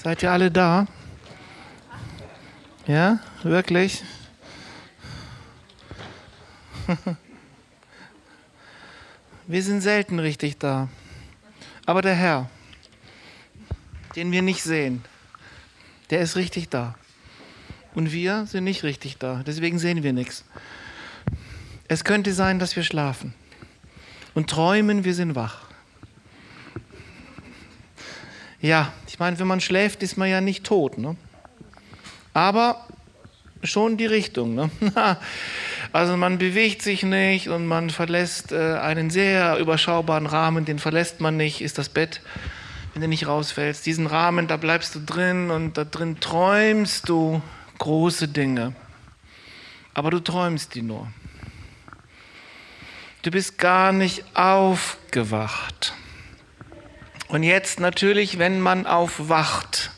Seid ihr alle da? Ja, wirklich? Wir sind selten richtig da. Aber der Herr, den wir nicht sehen, der ist richtig da. Und wir sind nicht richtig da. Deswegen sehen wir nichts. Es könnte sein, dass wir schlafen und träumen, wir sind wach. Ja, ich meine, wenn man schläft, ist man ja nicht tot, ne? Aber schon die Richtung, ne? Also man bewegt sich nicht und man verlässt einen sehr überschaubaren Rahmen, den verlässt man nicht, ist das Bett, wenn du nicht rausfällst. Diesen Rahmen, da bleibst du drin und da drin träumst du große Dinge. Aber du träumst die nur. Du bist gar nicht aufgewacht. Und jetzt natürlich, wenn man aufwacht,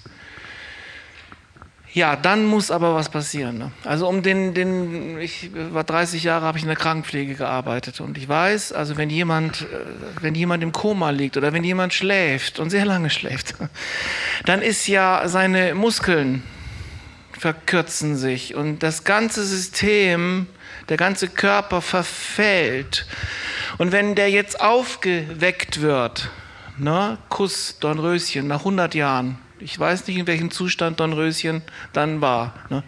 ja, dann muss aber was passieren. Ne? Also ich war 30 Jahre, habe ich in der Krankenpflege gearbeitet und ich weiß, also wenn jemand im Koma liegt oder wenn jemand schläft und sehr lange schläft, dann ist ja seine Muskeln verkürzen sich und das ganze System, der ganze Körper verfällt. Und wenn der jetzt aufgeweckt wird, ne, Kuss, Dornröschen, nach 100 Jahren, ich weiß nicht, in welchem Zustand Dornröschen dann war. Ne?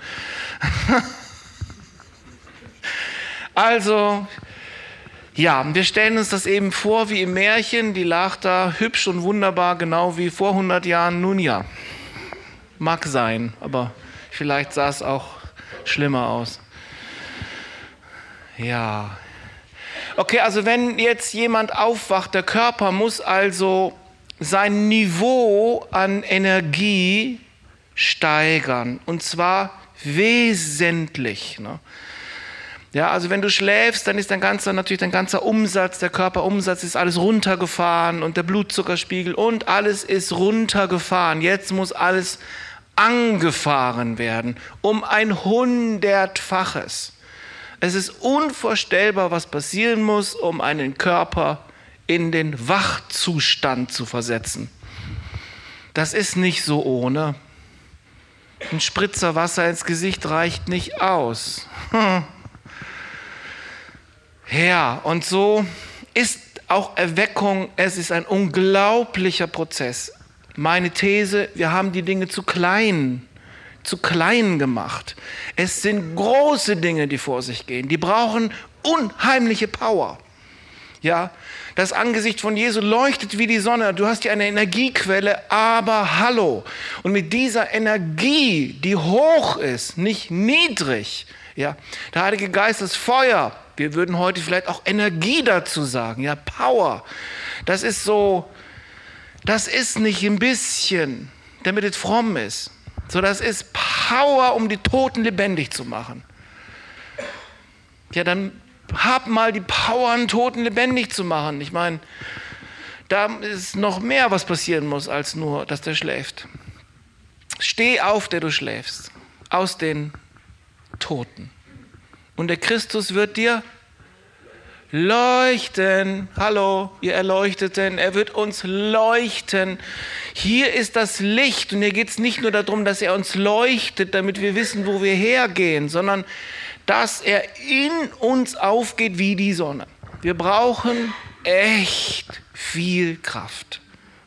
Also, ja, wir stellen uns das eben vor wie im Märchen, die lag da hübsch und wunderbar, genau wie vor 100 Jahren. Nun ja, mag sein, aber vielleicht sah es auch schlimmer aus. Ja. Okay, also wenn jetzt jemand aufwacht, der Körper muss also sein Niveau an Energie steigern. Und zwar wesentlich. Ne? Ja, also wenn du schläfst, dann ist dein ganzer Umsatz, der Körperumsatz ist alles runtergefahren und der Blutzuckerspiegel und alles ist runtergefahren. Jetzt muss alles angefahren werden, um ein 100-faches. Es ist unvorstellbar, was passieren muss, um einen Körper in den Wachzustand zu versetzen. Das ist nicht so ohne. Ein Spritzer Wasser ins Gesicht reicht nicht aus. Ja, und so ist auch Erweckung, es ist ein unglaublicher Prozess. Meine These, wir haben die Dinge zu klein gemacht. Es sind große Dinge, die vor sich gehen. Die brauchen unheimliche Power. Ja, das Angesicht von Jesu leuchtet wie die Sonne. Du hast hier eine Energiequelle, aber hallo. Und mit dieser Energie, die hoch ist, nicht niedrig, ja, der Heilige Geist ist Feuer. Wir würden heute vielleicht auch Energie dazu sagen, ja, Power. Das ist so, das ist nicht ein bisschen, damit es fromm ist. So, das ist Power, um die Toten lebendig zu machen. Ja, dann hab mal die Power, einen Toten lebendig zu machen. Ich meine, da ist noch mehr, was passieren muss, als nur, dass der schläft. Steh auf, der du schläfst, aus den Toten. Und der Christus wird dir leuchten. Hallo, ihr Erleuchteten, er wird uns leuchten. Hier ist das Licht und hier geht es nicht nur darum, dass er uns leuchtet, damit wir wissen, wo wir hergehen, sondern dass er in uns aufgeht wie die Sonne. Wir brauchen echt viel Kraft.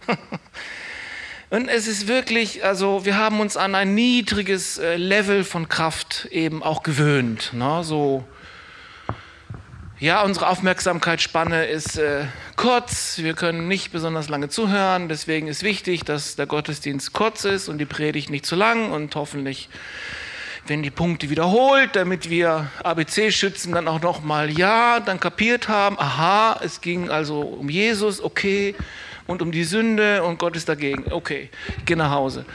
Und es ist wirklich, also wir haben uns an ein niedriges Level von Kraft eben auch gewöhnt. Ne? So, ja, unsere Aufmerksamkeitsspanne ist kurz, wir können nicht besonders lange zuhören, deswegen ist wichtig, dass der Gottesdienst kurz ist und die Predigt nicht zu lang und hoffentlich wenn die Punkte wiederholt, damit wir ABC-Schützen dann auch nochmal dann kapiert haben, aha, es ging also um Jesus, okay, und um die Sünde und Gott ist dagegen, okay, ich gehe nach Hause.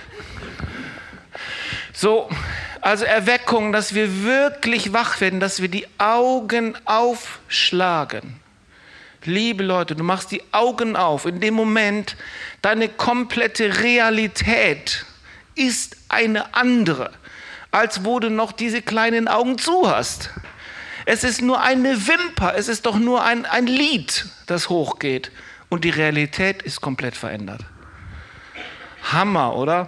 So, also Erweckung, dass wir wirklich wach werden, dass wir die Augen aufschlagen. Liebe Leute, du machst die Augen auf, in dem Moment, deine komplette Realität ist eine andere, als wo du noch diese kleinen Augen zu hast. Es ist nur eine Wimper, es ist doch nur ein Lied, das hochgeht. Und die Realität ist komplett verändert. Hammer, oder?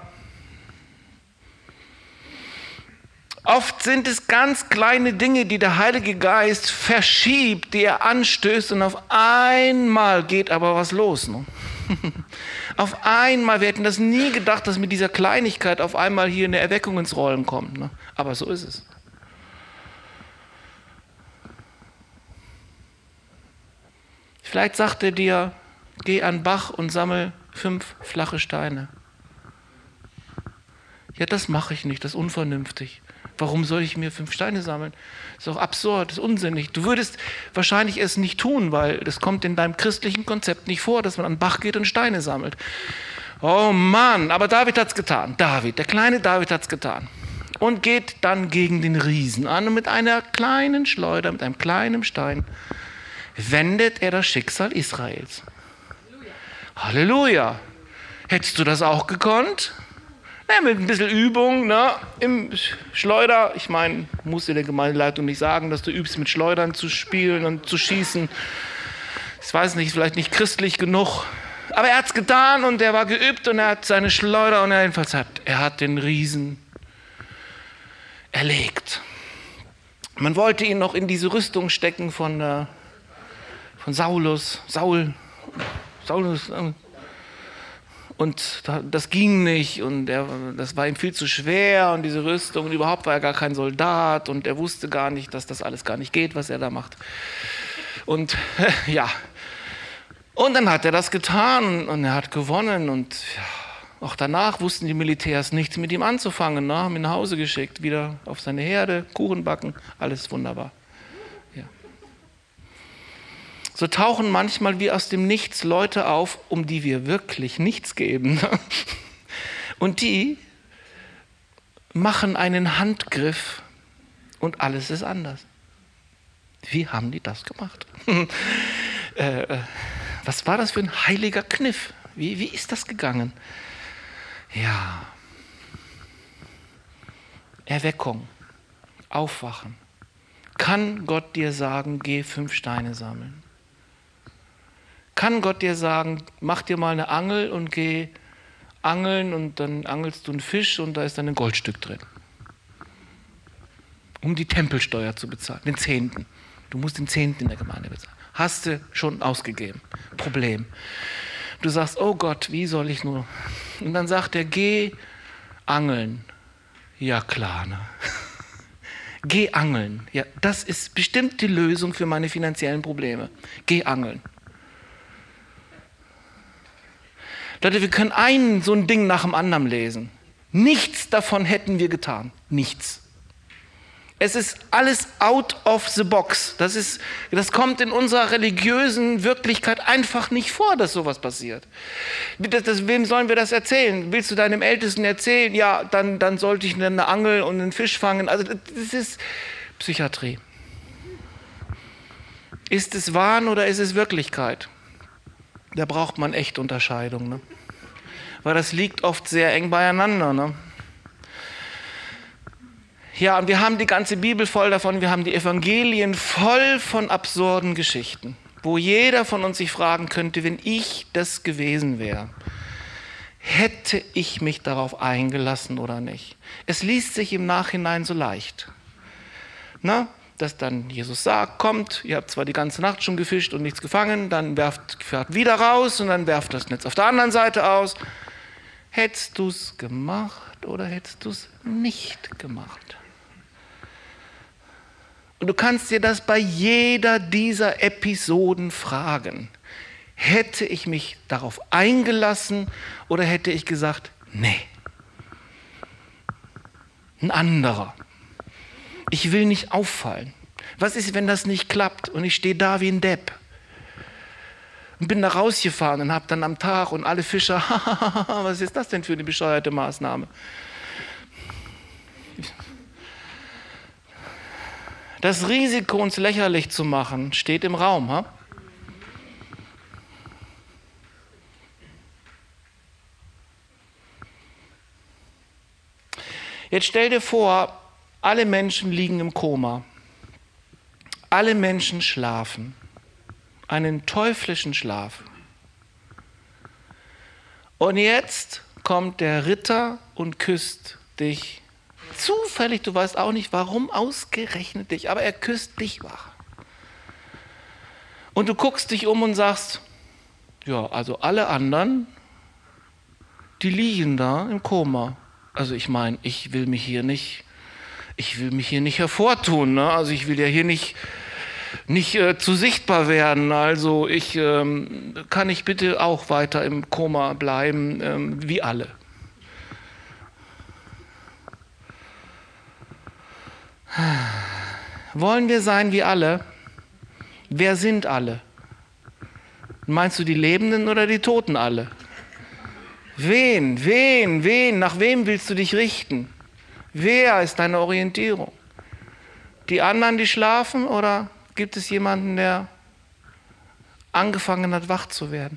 Oft sind es ganz kleine Dinge, die der Heilige Geist verschiebt, die er anstößt und auf einmal geht aber was los. Ne? Auf einmal, wir hätten das nie gedacht, dass mit dieser Kleinigkeit auf einmal hier eine Erweckung ins Rollen kommt. Ne? Aber so ist es. Vielleicht sagt er dir, geh an den Bach und sammel 5 flache Steine. Ja, das mache ich nicht, das ist unvernünftig. Warum soll ich mir 5 Steine sammeln? Das ist doch absurd, das ist unsinnig. Du würdest wahrscheinlich es nicht tun, weil das kommt in deinem christlichen Konzept nicht vor, dass man an den Bach geht und Steine sammelt. Oh Mann, aber David hat es getan. Der kleine David hat es getan. Und geht dann gegen den Riesen an und mit einer kleinen Schleuder, mit einem kleinen Stein, wendet er das Schicksal Israels. Halleluja. Hättest du das auch gekonnt? Ja, mit ein bisschen Übung, ne? Im Schleuder. Ich meine, muss dir der Gemeindeleitung nicht sagen, dass du übst, mit Schleudern zu spielen und zu schießen. Ich weiß nicht, vielleicht nicht christlich genug. Aber er hat es getan und er war geübt und er hat seine Schleuder und er hat den Riesen erlegt. Man wollte ihn noch in diese Rüstung stecken von Saulus. Und das ging nicht und das war ihm viel zu schwer und diese Rüstung und überhaupt war er gar kein Soldat und er wusste gar nicht, dass das alles gar nicht geht, was er da macht. Und ja, und dann hat er das getan und er hat gewonnen und ja, auch danach wussten die Militärs nichts mit ihm anzufangen, ne? Haben ihn nach Hause geschickt, wieder auf seine Herde, Kuchen backen, alles wunderbar. Ja. So tauchen manchmal wie aus dem Nichts Leute auf, um die wir wirklich nichts geben. Und die machen einen Handgriff und alles ist anders. Wie haben die das gemacht? Was war das für ein heiliger Kniff? Wie ist das gegangen? Ja. Erweckung. Aufwachen. Kann Gott dir sagen, geh 5 Steine sammeln? Kann Gott dir sagen, mach dir mal eine Angel und geh angeln und dann angelst du einen Fisch und da ist dann ein Goldstück drin. Um die Tempelsteuer zu bezahlen, den 10. Du musst den 10. in der Gemeinde bezahlen. Hast du schon ausgegeben. Problem. Du sagst, oh Gott, wie soll ich nur? Und dann sagt er, geh angeln. Ja klar, ne? Geh angeln. Ja, das ist bestimmt die Lösung für meine finanziellen Probleme. Geh angeln. Leute, wir können so ein Ding nach dem anderen lesen. Nichts davon hätten wir getan. Nichts. Es ist alles out of the box. Das kommt in unserer religiösen Wirklichkeit einfach nicht vor, dass sowas passiert. Wem sollen wir das erzählen? Willst du deinem Ältesten erzählen? Ja, dann sollte ich eine Angel und einen Fisch fangen. Also das ist Psychiatrie. Ist es Wahn oder ist es Wirklichkeit? Da braucht man echt Unterscheidung, ne? Weil das liegt oft sehr eng beieinander, ne? Ja, und wir haben die ganze Bibel voll davon, wir haben die Evangelien voll von absurden Geschichten, wo jeder von uns sich fragen könnte, wenn ich das gewesen wäre, hätte ich mich darauf eingelassen oder nicht? Es liest sich im Nachhinein so leicht. Na? Dass dann Jesus sagt, kommt, ihr habt zwar die ganze Nacht schon gefischt und nichts gefangen, dann fährt wieder raus und dann werft das Netz auf der anderen Seite aus. Hättest du es gemacht oder hättest du es nicht gemacht? Und du kannst dir das bei jeder dieser Episoden fragen. Hätte ich mich darauf eingelassen oder hätte ich gesagt, nee, ein anderer. Ich will nicht auffallen. Was ist, wenn das nicht klappt und ich stehe da wie ein Depp? Und bin da rausgefahren und habe dann am Tag und alle Fischer, was ist das denn für eine bescheuerte Maßnahme? Das Risiko, uns lächerlich zu machen, steht im Raum. Ha? Jetzt stell dir vor, alle Menschen liegen im Koma. Alle Menschen schlafen. Einen teuflischen Schlaf. Und jetzt kommt der Ritter und küsst dich. Zufällig, du weißt auch nicht, warum ausgerechnet dich, aber er küsst dich wach. Und du guckst dich um und sagst, ja, also alle anderen, die liegen da im Koma. Also ich meine, ich will mich hier nicht hervortun, ne? Also ich will ja hier nicht zu sichtbar werden. Also kann ich bitte auch weiter im Koma bleiben, wie alle. Wollen wir sein wie alle? Wer sind alle? Meinst du die Lebenden oder die Toten alle? Wen? Nach wem willst du dich richten? Wer ist deine Orientierung? Die anderen, die schlafen, oder gibt es jemanden, der angefangen hat, wach zu werden?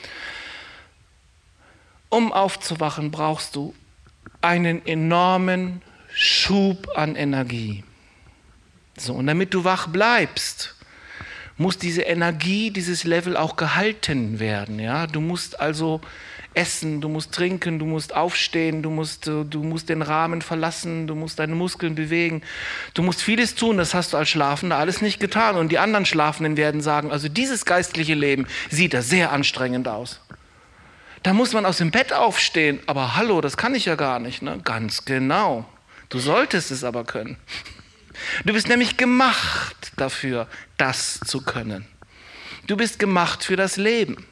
Um aufzuwachen, brauchst du einen enormen Schub an Energie. So, und damit du wach bleibst, muss diese Energie, dieses Level auch gehalten werden. Ja? Du musst also essen, du musst trinken, du musst aufstehen, du musst den Rahmen verlassen, du musst deine Muskeln bewegen. Du musst vieles tun, das hast du als Schlafender alles nicht getan. Und die anderen Schlafenden werden sagen, also dieses geistliche Leben sieht da sehr anstrengend aus. Da muss man aus dem Bett aufstehen. Aber hallo, das kann ich ja gar nicht. Ne? Ganz genau. Du solltest es aber können. Du bist nämlich gemacht dafür, das zu können. Du bist gemacht für das Leben.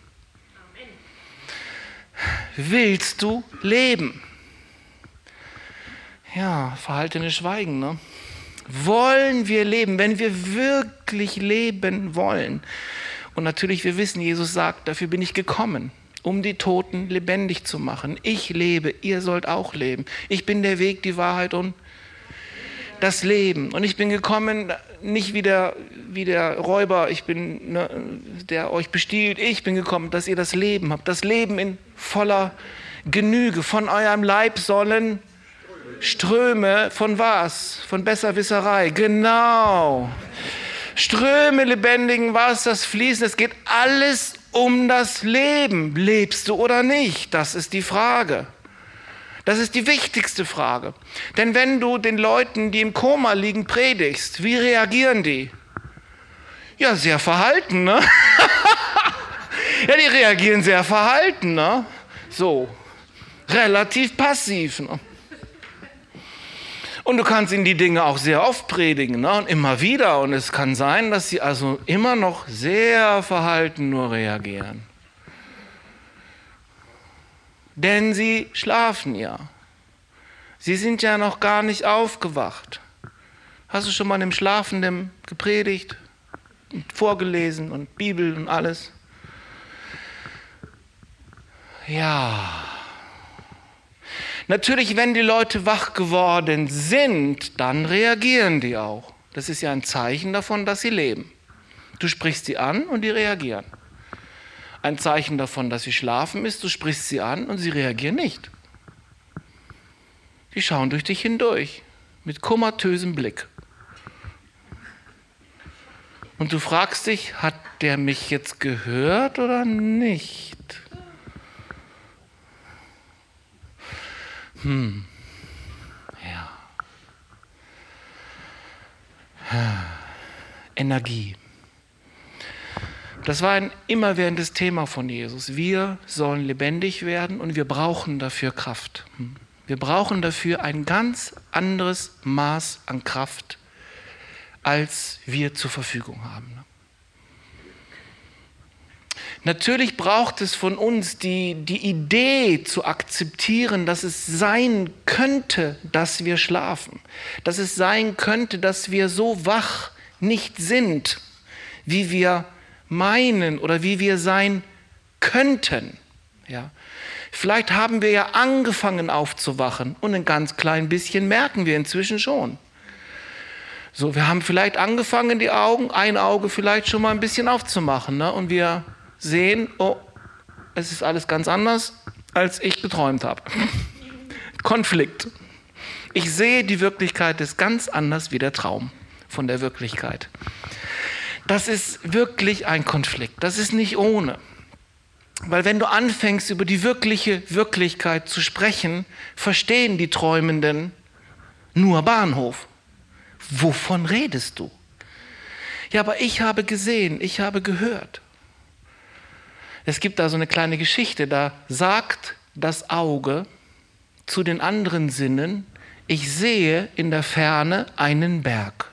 Willst du leben? Ja, verhaltenes Schweigen, ne? Wollen wir leben, wenn wir wirklich leben wollen? Und natürlich, wir wissen, Jesus sagt, dafür bin ich gekommen, um die Toten lebendig zu machen. Ich lebe, ihr sollt auch leben. Ich bin der Weg, die Wahrheit und das Leben. Und ich bin gekommen, nicht wie der Räuber, der euch bestiehlt. Ich bin gekommen, dass ihr das Leben habt. Das Leben in voller Genüge. Von eurem Leib sollen Ströme von was? Von Besserwisserei. Genau. Ströme lebendigen Wassers fließen. Es geht alles um das Leben. Lebst du oder nicht? Das ist die Frage. Das ist die wichtigste Frage. Denn wenn du den Leuten, die im Koma liegen, predigst, wie reagieren die? Ja, sehr verhalten, ne? Ja, die reagieren sehr verhalten, ne? So, relativ passiv, ne? Und du kannst ihnen die Dinge auch sehr oft predigen, ne? Und immer wieder. Und es kann sein, dass sie also immer noch sehr verhalten nur reagieren. Denn sie schlafen ja. Sie sind ja noch gar nicht aufgewacht. Hast du schon mal einem Schlafenden gepredigt, vorgelesen und Bibel und alles? Ja. Natürlich, wenn die Leute wach geworden sind, dann reagieren die auch. Das ist ja ein Zeichen davon, dass sie leben. Du sprichst sie an und die reagieren. Ein Zeichen davon, dass sie schlafen ist, du sprichst sie an und sie reagieren nicht. Die schauen durch dich hindurch, mit komatösem Blick. Und du fragst dich, hat der mich jetzt gehört oder nicht? Ja. Energie. Das war ein immerwährendes Thema von Jesus. Wir sollen lebendig werden und wir brauchen dafür Kraft. Wir brauchen dafür ein ganz anderes Maß an Kraft, als wir zur Verfügung haben. Natürlich braucht es von uns die Idee zu akzeptieren, dass es sein könnte, dass wir schlafen. Dass es sein könnte, dass wir so wach nicht sind, wie wir meinen oder wie wir sein könnten. Ja. Vielleicht haben wir ja angefangen aufzuwachen und ein ganz klein bisschen merken wir inzwischen schon. So, wir haben vielleicht angefangen, ein Auge vielleicht schon mal ein bisschen aufzumachen, ne? Und wir sehen, oh, es ist alles ganz anders, als ich geträumt habe. Konflikt. Ich sehe, die Wirklichkeit ist ganz anders wie der Traum von der Wirklichkeit. Das ist wirklich ein Konflikt. Das ist nicht ohne. Weil wenn du anfängst, über die wirkliche Wirklichkeit zu sprechen, verstehen die Träumenden nur Bahnhof. Wovon redest du? Ja, aber ich habe gesehen, ich habe gehört. Es gibt da so eine kleine Geschichte, da sagt das Auge zu den anderen Sinnen, ich sehe in der Ferne einen Berg.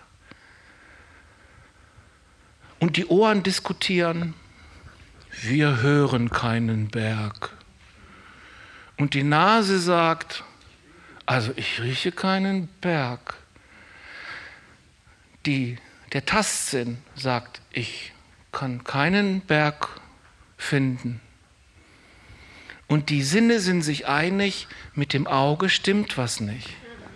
Und die Ohren diskutieren, wir hören keinen Berg. Und die Nase sagt, also ich rieche keinen Berg. Der Tastsinn sagt, ich kann keinen Berg finden. Und die Sinne sind sich einig, mit dem Auge stimmt was nicht.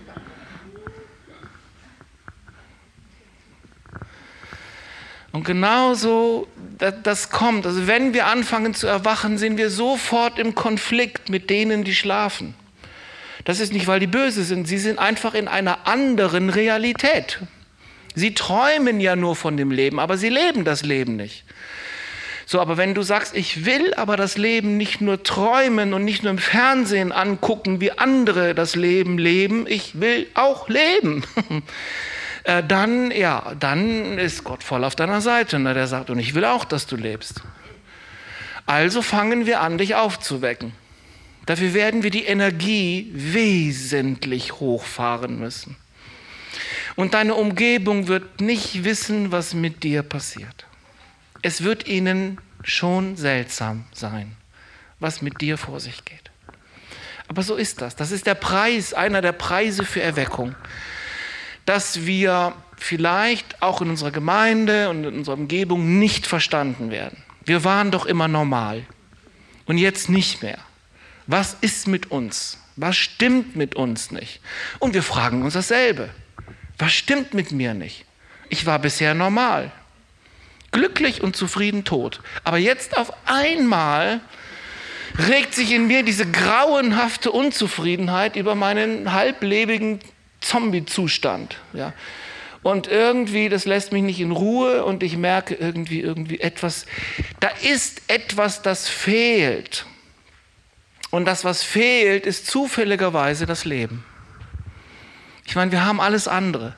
Und genauso, das kommt. Also wenn wir anfangen zu erwachen, sind wir sofort im Konflikt mit denen, die schlafen. Das ist nicht, weil die böse sind, sie sind einfach in einer anderen Realität. Sie träumen ja nur von dem Leben, aber sie leben das Leben nicht. So, aber wenn du sagst, ich will aber das Leben nicht nur träumen und nicht nur im Fernsehen angucken, wie andere das Leben leben, ich will auch leben. Dann ist Gott voll auf deiner Seite. Ne? Der sagt, und ich will auch, dass du lebst. Also fangen wir an, dich aufzuwecken. Dafür werden wir die Energie wesentlich hochfahren müssen. Und deine Umgebung wird nicht wissen, was mit dir passiert. Es wird ihnen schon seltsam sein, was mit dir vor sich geht. Aber so ist das. Das ist der Preis, einer der Preise für Erweckung. Dass wir vielleicht auch in unserer Gemeinde und in unserer Umgebung nicht verstanden werden. Wir waren doch immer normal und jetzt nicht mehr. Was ist mit uns? Was stimmt mit uns nicht? Und wir fragen uns dasselbe. Was stimmt mit mir nicht? Ich war bisher normal, glücklich und zufrieden tot. Aber jetzt auf einmal regt sich in mir diese grauenhafte Unzufriedenheit über meinen halblebigen Zombie-Zustand. Ja. Und irgendwie, das lässt mich nicht in Ruhe und ich merke irgendwie etwas, da ist etwas, das fehlt. Und das, was fehlt, ist zufälligerweise das Leben. Ich meine, wir haben alles andere.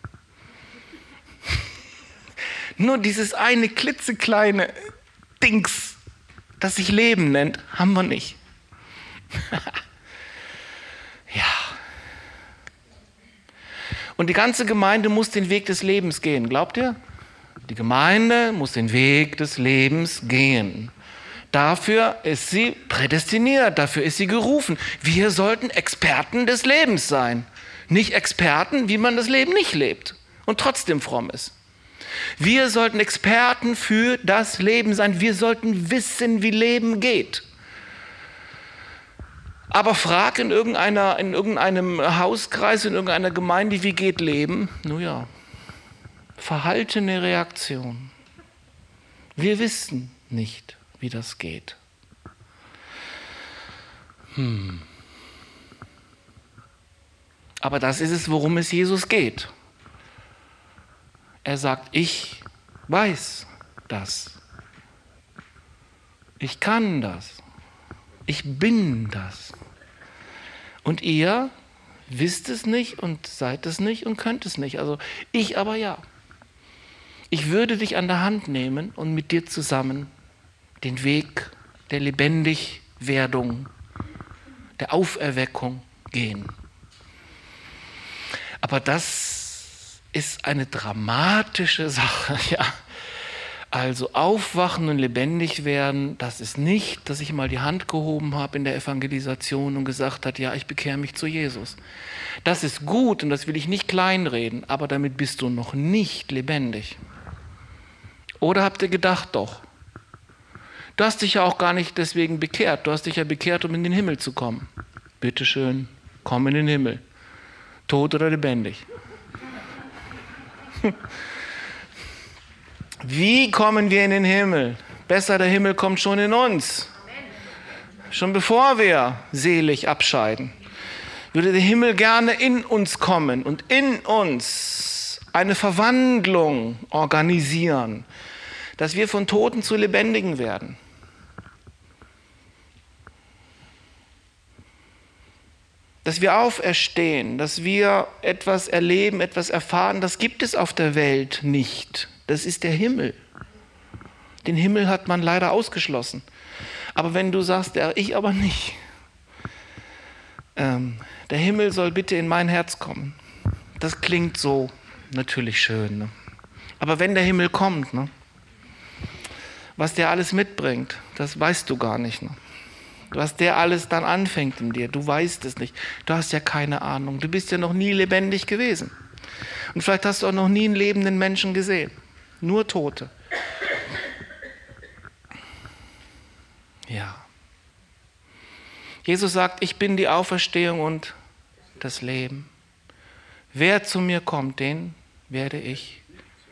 Nur dieses eine klitzekleine Dings, das sich Leben nennt, haben wir nicht. Ja. Und die ganze Gemeinde muss den Weg des Lebens gehen, glaubt ihr? Die Gemeinde muss den Weg des Lebens gehen. Dafür ist sie prädestiniert, dafür ist sie gerufen. Wir sollten Experten des Lebens sein. Nicht Experten, wie man das Leben nicht lebt und trotzdem fromm ist. Wir sollten Experten für das Leben sein. Wir sollten wissen, wie Leben geht. Aber frag in irgendeinem Hauskreis, in irgendeiner Gemeinde, wie geht Leben? Nun ja, verhaltene Reaktion. Wir wissen nicht, wie das geht. Aber das ist es, worum es Jesus geht. Er sagt, ich weiß das. Ich kann das. Ich bin das. Und ihr wisst es nicht und seid es nicht und könnt es nicht. Also ich aber ja. Ich würde dich an der Hand nehmen und mit dir zusammen den Weg der Lebendigwerdung, der Auferweckung gehen. Aber das ist eine dramatische Sache, ja. Also aufwachen und lebendig werden, das ist nicht, dass ich mal die Hand gehoben habe in der Evangelisation und gesagt habe, ja, ich bekehre mich zu Jesus. Das ist gut und das will ich nicht kleinreden, aber damit bist du noch nicht lebendig. Oder habt ihr gedacht, doch? Du hast dich ja auch gar nicht deswegen bekehrt. Du hast dich ja bekehrt, um in den Himmel zu kommen. Bitte schön, komm in den Himmel. Tot oder lebendig. Wie kommen wir in den Himmel? Besser, der Himmel kommt schon in uns. Schon bevor wir selig abscheiden. Würde der Himmel gerne in uns kommen und in uns eine Verwandlung organisieren, dass wir von Toten zu Lebendigen werden. dass wir auferstehen, dass wir etwas erleben, etwas erfahren, das gibt es auf der Welt nicht. Das ist der Himmel. Den Himmel hat man leider ausgeschlossen. Aber wenn du sagst, ja, ich aber nicht, der Himmel soll bitte in mein Herz kommen. Das klingt so natürlich schön. Ne? Aber wenn der Himmel kommt, ne, was der alles mitbringt, das weißt du gar nicht. Ne? Was der alles dann anfängt in dir, du weißt es nicht. Du hast ja keine Ahnung. Du bist ja noch nie lebendig gewesen. Und vielleicht hast du auch noch nie einen lebenden Menschen gesehen. Nur Tote. Ja. Jesus sagt, ich bin die Auferstehung und das Leben. Wer zu mir kommt, den werde ich.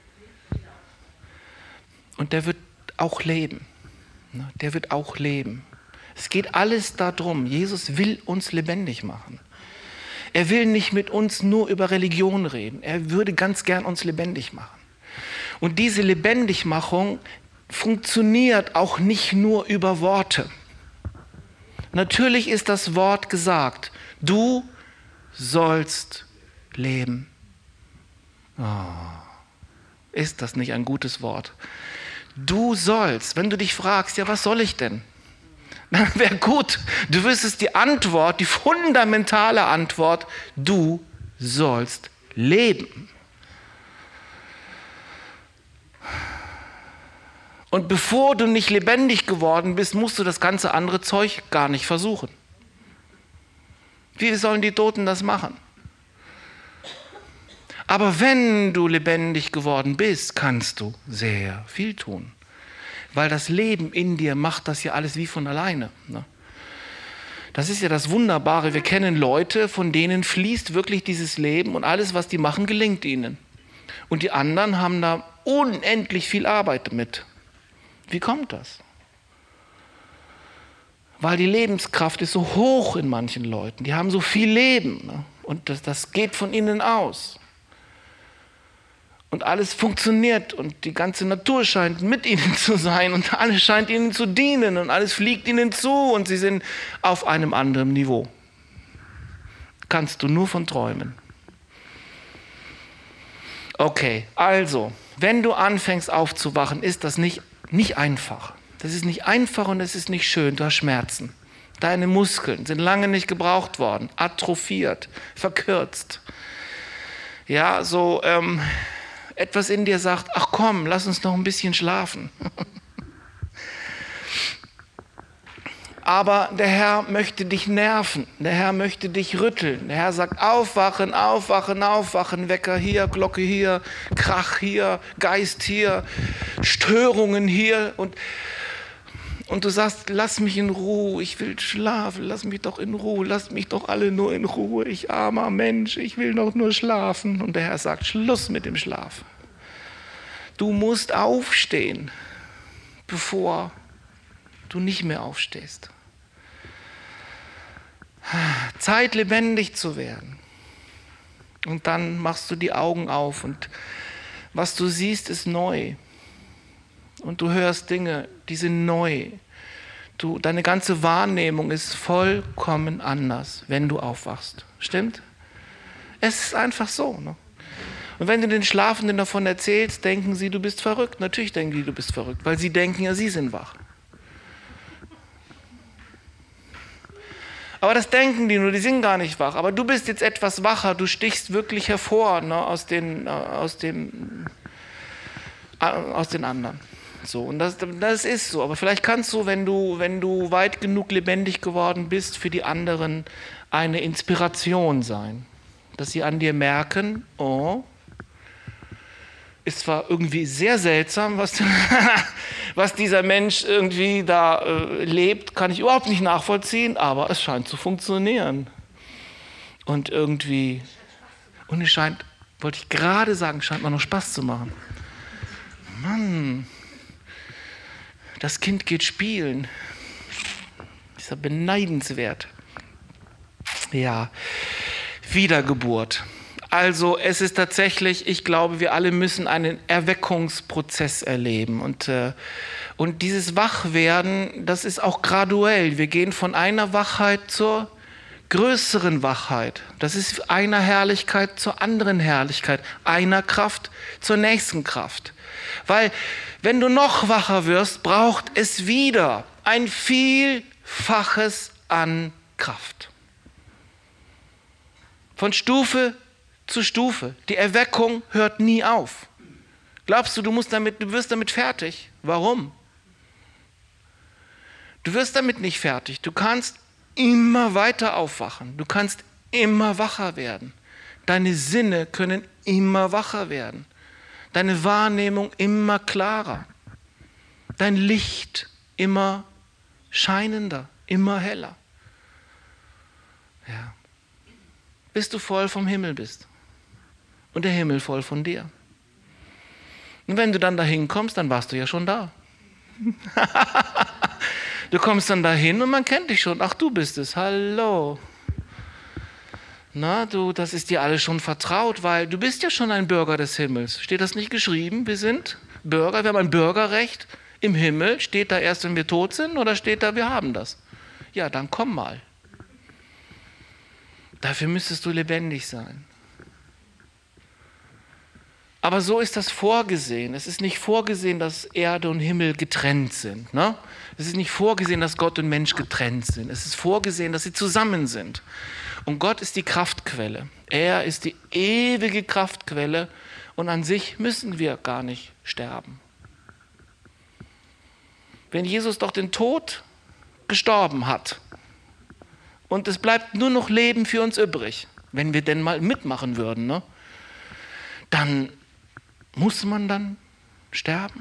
Und der wird auch leben. Der wird auch leben. Es geht alles darum, Jesus will uns lebendig machen. Er will nicht mit uns nur über Religion reden. Er würde ganz gern uns lebendig machen. Und diese Lebendigmachung funktioniert auch nicht nur über Worte. Natürlich ist das Wort gesagt. Du sollst leben. Oh, ist das nicht ein gutes Wort? Du sollst, wenn du dich fragst, ja, was soll ich denn? Dann wäre gut, du wüsstest die Antwort, die fundamentale Antwort, du sollst leben. Und bevor du nicht lebendig geworden bist, musst du das ganze andere Zeug gar nicht versuchen. Wie sollen die Toten das machen? Aber wenn du lebendig geworden bist, kannst du sehr viel tun. Weil das Leben in dir macht das ja alles wie von alleine. Ne? Das ist ja das Wunderbare. Wir kennen Leute, von denen fließt wirklich dieses Leben und alles, was die machen, gelingt ihnen. Und die anderen haben da unendlich viel Arbeit mit. Wie kommt das? Weil die Lebenskraft ist so hoch in manchen Leuten. Die haben so viel Leben. Ne? Und das geht von ihnen aus. Und alles funktioniert und die ganze Natur scheint mit ihnen zu sein und alles scheint ihnen zu dienen und alles fliegt ihnen zu und sie sind auf einem anderen Niveau. Kannst du nur von träumen. Okay, also, wenn du anfängst aufzuwachen, ist das nicht einfach. Das ist nicht einfach und es ist nicht schön. Du hast Schmerzen. Deine Muskeln sind lange nicht gebraucht worden, atrophiert, verkürzt. Ja, so etwas in dir sagt, ach komm, lass uns noch ein bisschen schlafen. Aber der Herr möchte dich nerven, der Herr möchte dich rütteln. Der Herr sagt, aufwachen, aufwachen, aufwachen, Wecker hier, Glocke hier, Krach hier, Geist hier, Störungen hier. Und du sagst, lass mich in Ruhe, ich will schlafen, lass mich doch in Ruhe, lasst mich doch alle nur in Ruhe, ich armer Mensch, ich will doch nur schlafen. Und der Herr sagt, Schluss mit dem Schlaf. Du musst aufstehen, bevor du nicht mehr aufstehst. Zeit, lebendig zu werden. Und dann machst du die Augen auf und was du siehst, ist neu. Und du hörst Dinge, die sind neu. Deine ganze Wahrnehmung ist vollkommen anders, wenn du aufwachst. Stimmt? Es ist einfach so. Ne? Und wenn du den Schlafenden davon erzählst, denken sie, du bist verrückt. Natürlich denken die, du bist verrückt, weil sie denken ja, sie sind wach. Aber das denken die nur, die sind gar nicht wach. Aber du bist jetzt etwas wacher, du stichst wirklich hervor, ne, aus den anderen. So, und das ist so. Aber vielleicht kannst du, wenn du weit genug lebendig geworden bist, für die anderen eine Inspiration sein. Dass sie an dir merken, oh, ist zwar irgendwie sehr seltsam, was dieser Mensch irgendwie da lebt, kann ich überhaupt nicht nachvollziehen, aber es scheint zu funktionieren. Und es scheint, wollte ich gerade sagen, scheint mir noch Spaß zu machen. Mann, das Kind geht spielen. Ist ja beneidenswert. Ja, Wiedergeburt. Also es ist tatsächlich, ich glaube, wir alle müssen einen Erweckungsprozess erleben. Und dieses Wachwerden, das ist auch graduell. Wir gehen von einer Wachheit zur größeren Wachheit. Das ist einer Herrlichkeit zur anderen Herrlichkeit, einer Kraft zur nächsten Kraft. Weil wenn du noch wacher wirst, braucht es wieder ein Vielfaches an Kraft. Von Stufe zu Stufe. Die Erweckung hört nie auf. Glaubst du, du wirst damit fertig? Warum? Du wirst damit nicht fertig. Du kannst immer weiter aufwachen. Du kannst immer wacher werden. Deine Sinne können immer wacher werden. Deine Wahrnehmung immer klarer. Dein Licht immer scheinender, immer heller. Ja. Bis du voll vom Himmel bist. Und der Himmel voll von dir. Und wenn du dann dahin kommst, dann warst du ja schon da. Du kommst dann dahin und man kennt dich schon. Ach, du bist es. Hallo. Na, das ist dir alles schon vertraut, weil du bist ja schon ein Bürger des Himmels. Steht das nicht geschrieben? Wir sind Bürger, wir haben ein Bürgerrecht im Himmel. Steht da erst, wenn wir tot sind, oder steht da, wir haben das? Ja, dann komm mal. Dafür müsstest du lebendig sein. Aber so ist das vorgesehen. Es ist nicht vorgesehen, dass Erde und Himmel getrennt sind. Ne? Es ist nicht vorgesehen, dass Gott und Mensch getrennt sind. Es ist vorgesehen, dass sie zusammen sind. Und Gott ist die Kraftquelle. Er ist die ewige Kraftquelle. Und an sich müssen wir gar nicht sterben. Wenn Jesus doch den Tod gestorben hat und es bleibt nur noch Leben für uns übrig, wenn wir denn mal mitmachen würden, ne? Dann muss man dann sterben?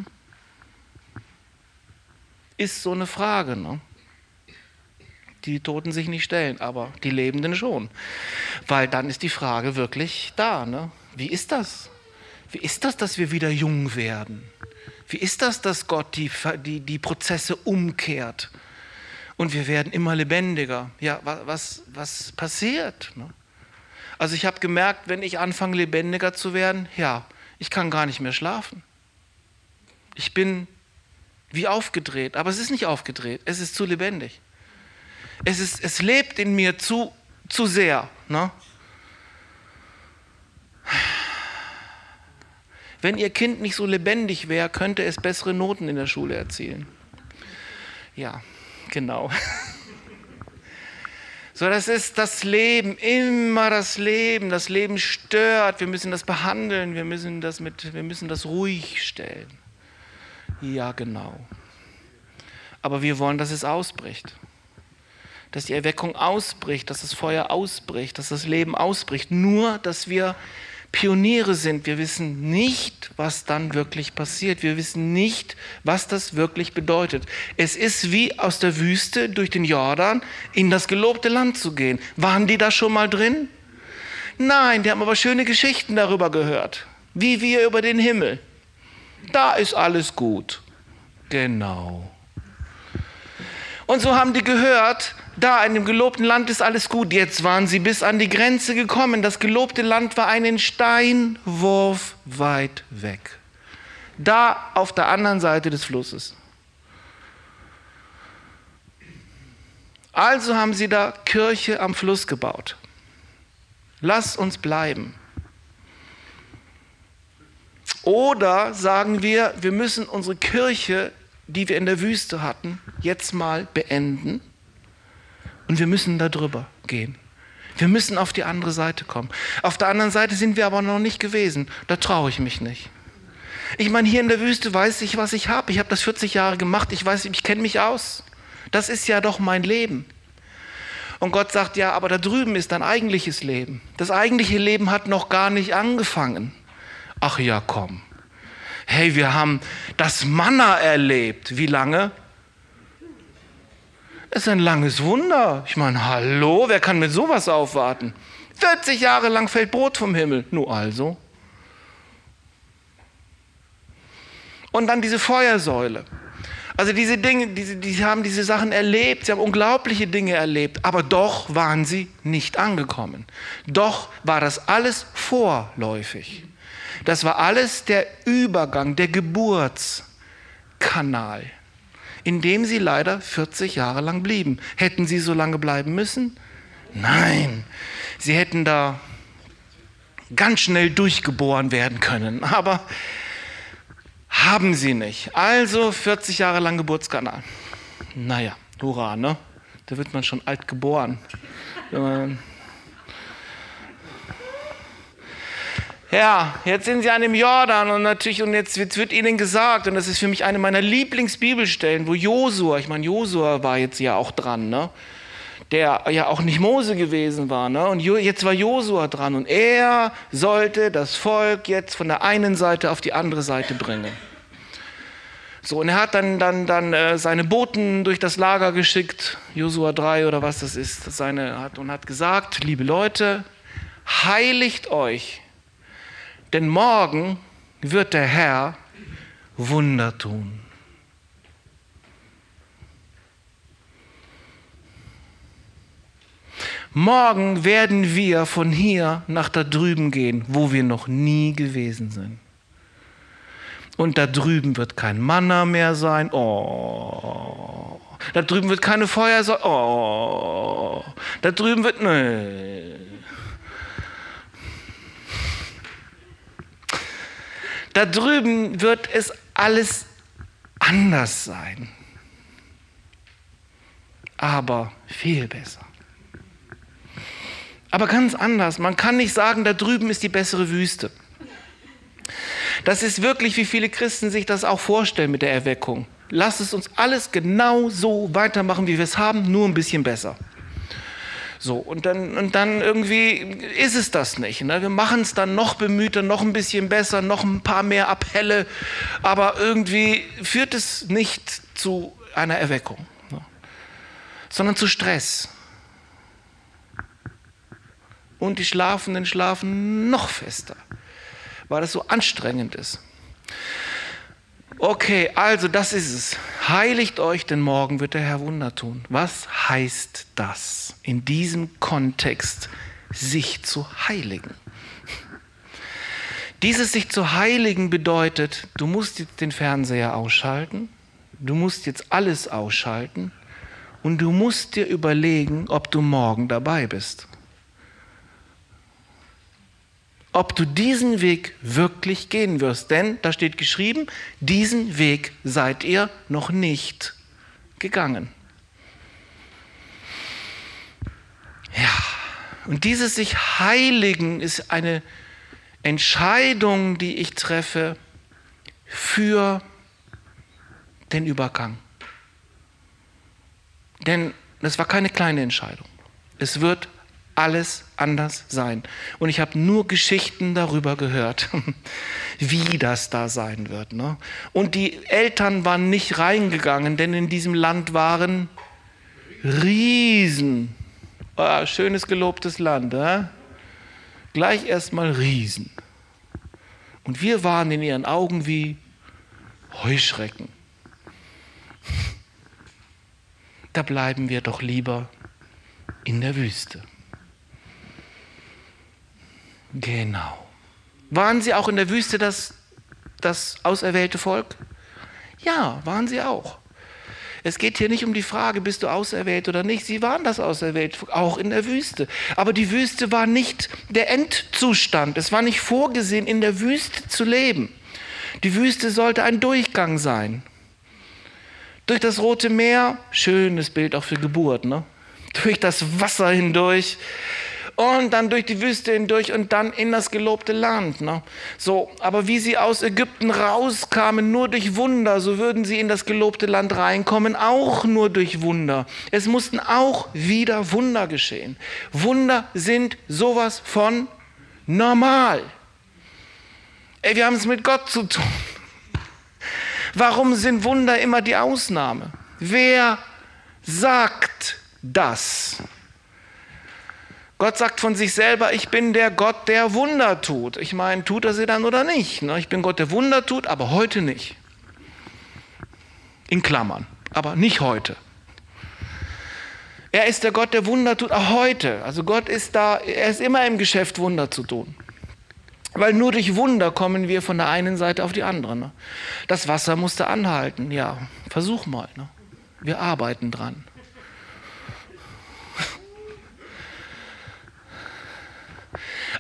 Ist so eine Frage, ne? Die Toten sich nicht stellen, aber die Lebenden schon. Weil dann ist die Frage wirklich da, ne? Wie ist das? Wie ist das, dass wir wieder jung werden? Wie ist das, dass Gott die Prozesse umkehrt? Und wir werden immer lebendiger. Ja, was passiert? Ne? Also ich habe gemerkt, wenn ich anfange lebendiger zu werden, ja, ich kann gar nicht mehr schlafen. Ich bin wie aufgedreht, aber es ist nicht aufgedreht, es ist zu lebendig. Es lebt in mir zu sehr. Ne? Wenn Ihr Kind nicht so lebendig wäre, könnte es bessere Noten in der Schule erzielen. Ja, genau. So, das ist das Leben, immer das Leben. Das Leben stört, wir müssen das behandeln, wir müssen das ruhig stellen. Ja, genau. Aber wir wollen, dass es ausbricht. Dass die Erweckung ausbricht, dass das Feuer ausbricht, dass das Leben ausbricht. Nur, dass wir Pioniere sind. Wir wissen nicht, was dann wirklich passiert. Wir wissen nicht, was das wirklich bedeutet. Es ist wie aus der Wüste durch den Jordan in das gelobte Land zu gehen. Waren die da schon mal drin? Nein, die haben aber schöne Geschichten darüber gehört. Wie wir über den Himmel. Da ist alles gut. Genau. Und so haben die gehört, da in dem gelobten Land ist alles gut. Jetzt waren sie bis an die Grenze gekommen. Das gelobte Land war einen Steinwurf weit weg. Da auf der anderen Seite des Flusses. Also haben sie da Kirche am Fluss gebaut. Lass uns bleiben. Oder sagen wir, wir müssen unsere Kirche, die wir in der Wüste hatten, jetzt mal beenden. Und wir müssen da drüber gehen. Wir müssen auf die andere Seite kommen. Auf der anderen Seite sind wir aber noch nicht gewesen. Da traue ich mich nicht. Ich meine, hier in der Wüste weiß ich, was ich habe. Ich habe das 40 Jahre gemacht. Ich weiß, ich kenne mich aus. Das ist ja doch mein Leben. Und Gott sagt, ja, aber da drüben ist dein eigentliches Leben. Das eigentliche Leben hat noch gar nicht angefangen. Ach ja, komm. Hey, wir haben das Manna erlebt. Wie lange? Das ist ein langes Wunder. Ich meine, hallo, wer kann mit sowas aufwarten? 40 Jahre lang fällt Brot vom Himmel. Nur also. Und dann diese Feuersäule. Also diese Dinge, die haben diese Sachen erlebt. Sie haben unglaubliche Dinge erlebt. Aber doch waren sie nicht angekommen. Doch war das alles vorläufig. Das war alles der Übergang, der Geburtskanal, in dem sie leider 40 Jahre lang blieben. Hätten sie so lange bleiben müssen? Nein, sie hätten da ganz schnell durchgeboren werden können, aber haben sie nicht. Also 40 Jahre lang Geburtskanal. Naja, hurra, ne? Da wird man schon alt geboren. Ja, jetzt sind sie an dem Jordan und natürlich, und jetzt wird ihnen gesagt, und das ist für mich eine meiner Lieblingsbibelstellen, wo Josua, ich meine, Josua war jetzt ja auch dran, ne? Der ja auch nicht Mose gewesen war, ne? Und jetzt war Josua dran und er sollte das Volk jetzt von der einen Seite auf die andere Seite bringen. So, und er hat dann seine Boten durch das Lager geschickt, Josua 3 oder was das ist, und hat gesagt, liebe Leute, heiligt euch, denn morgen wird der Herr Wunder tun. Morgen werden wir von hier nach da drüben gehen, wo wir noch nie gewesen sind. Und da drüben wird kein Manna mehr sein. Oh. Da drüben wird keine Feuer sein. Oh. Da drüben wird... Nee. Da drüben wird es alles anders sein. Aber viel besser. Aber ganz anders. Man kann nicht sagen, da drüben ist die bessere Wüste. Das ist wirklich, wie viele Christen sich das auch vorstellen mit der Erweckung. Lasst es uns alles genau so weitermachen, wie wir es haben, nur ein bisschen besser. So, und dann irgendwie ist es das nicht. Ne? Wir machen es dann noch bemühter, noch ein bisschen besser, noch ein paar mehr Appelle, aber irgendwie führt es nicht zu einer Erweckung, ne? Sondern zu Stress. Und die Schlafenden schlafen noch fester, weil es so anstrengend ist. Okay, also das ist es. Heiligt euch, denn morgen wird der Herr Wunder tun. Was heißt das in diesem Kontext, sich zu heiligen? Dieses sich zu heiligen bedeutet, du musst jetzt den Fernseher ausschalten, du musst jetzt alles ausschalten und du musst dir überlegen, ob du morgen dabei bist. Ob du diesen Weg wirklich gehen wirst. Denn, da steht geschrieben, diesen Weg seid ihr noch nicht gegangen. Ja, und dieses sich heiligen ist eine Entscheidung, die ich treffe für den Übergang. Denn das war keine kleine Entscheidung. Es wird alles anders sein. Und ich habe nur Geschichten darüber gehört, wie das da sein wird. Ne? Und die Eltern waren nicht reingegangen, denn in diesem Land waren Riesen. Schönes, gelobtes Land. Gleich erstmal Riesen. Und wir waren in ihren Augen wie Heuschrecken. Da bleiben wir doch lieber in der Wüste. Genau. Waren sie auch in der Wüste das auserwählte Volk? Ja, waren sie auch. Es geht hier nicht um die Frage, bist du auserwählt oder nicht. Sie waren das auserwählt, auch in der Wüste. Aber die Wüste war nicht der Endzustand. Es war nicht vorgesehen, in der Wüste zu leben. Die Wüste sollte ein Durchgang sein. Durch das Rote Meer, schönes Bild auch für Geburt, ne? Durch das Wasser hindurch. Und dann durch die Wüste hindurch und dann in das gelobte Land. Ne? So, aber wie sie aus Ägypten rauskamen, nur durch Wunder, so würden sie in das gelobte Land reinkommen, auch nur durch Wunder. Es mussten auch wieder Wunder geschehen. Wunder sind sowas von normal. Wir haben es mit Gott zu tun. Warum sind Wunder immer die Ausnahme? Wer sagt das? Gott sagt von sich selber, ich bin der Gott, der Wunder tut. Ich meine, tut er sie dann oder nicht? Ich bin Gott, der Wunder tut, aber heute nicht. In Klammern, aber nicht heute. Er ist der Gott, der Wunder tut, auch heute. Also Gott ist da, er ist immer im Geschäft, Wunder zu tun. Weil nur durch Wunder kommen wir von der einen Seite auf die andere. Ne? Das Wasser musste anhalten. Ja, versuch mal. Ne? Wir arbeiten dran.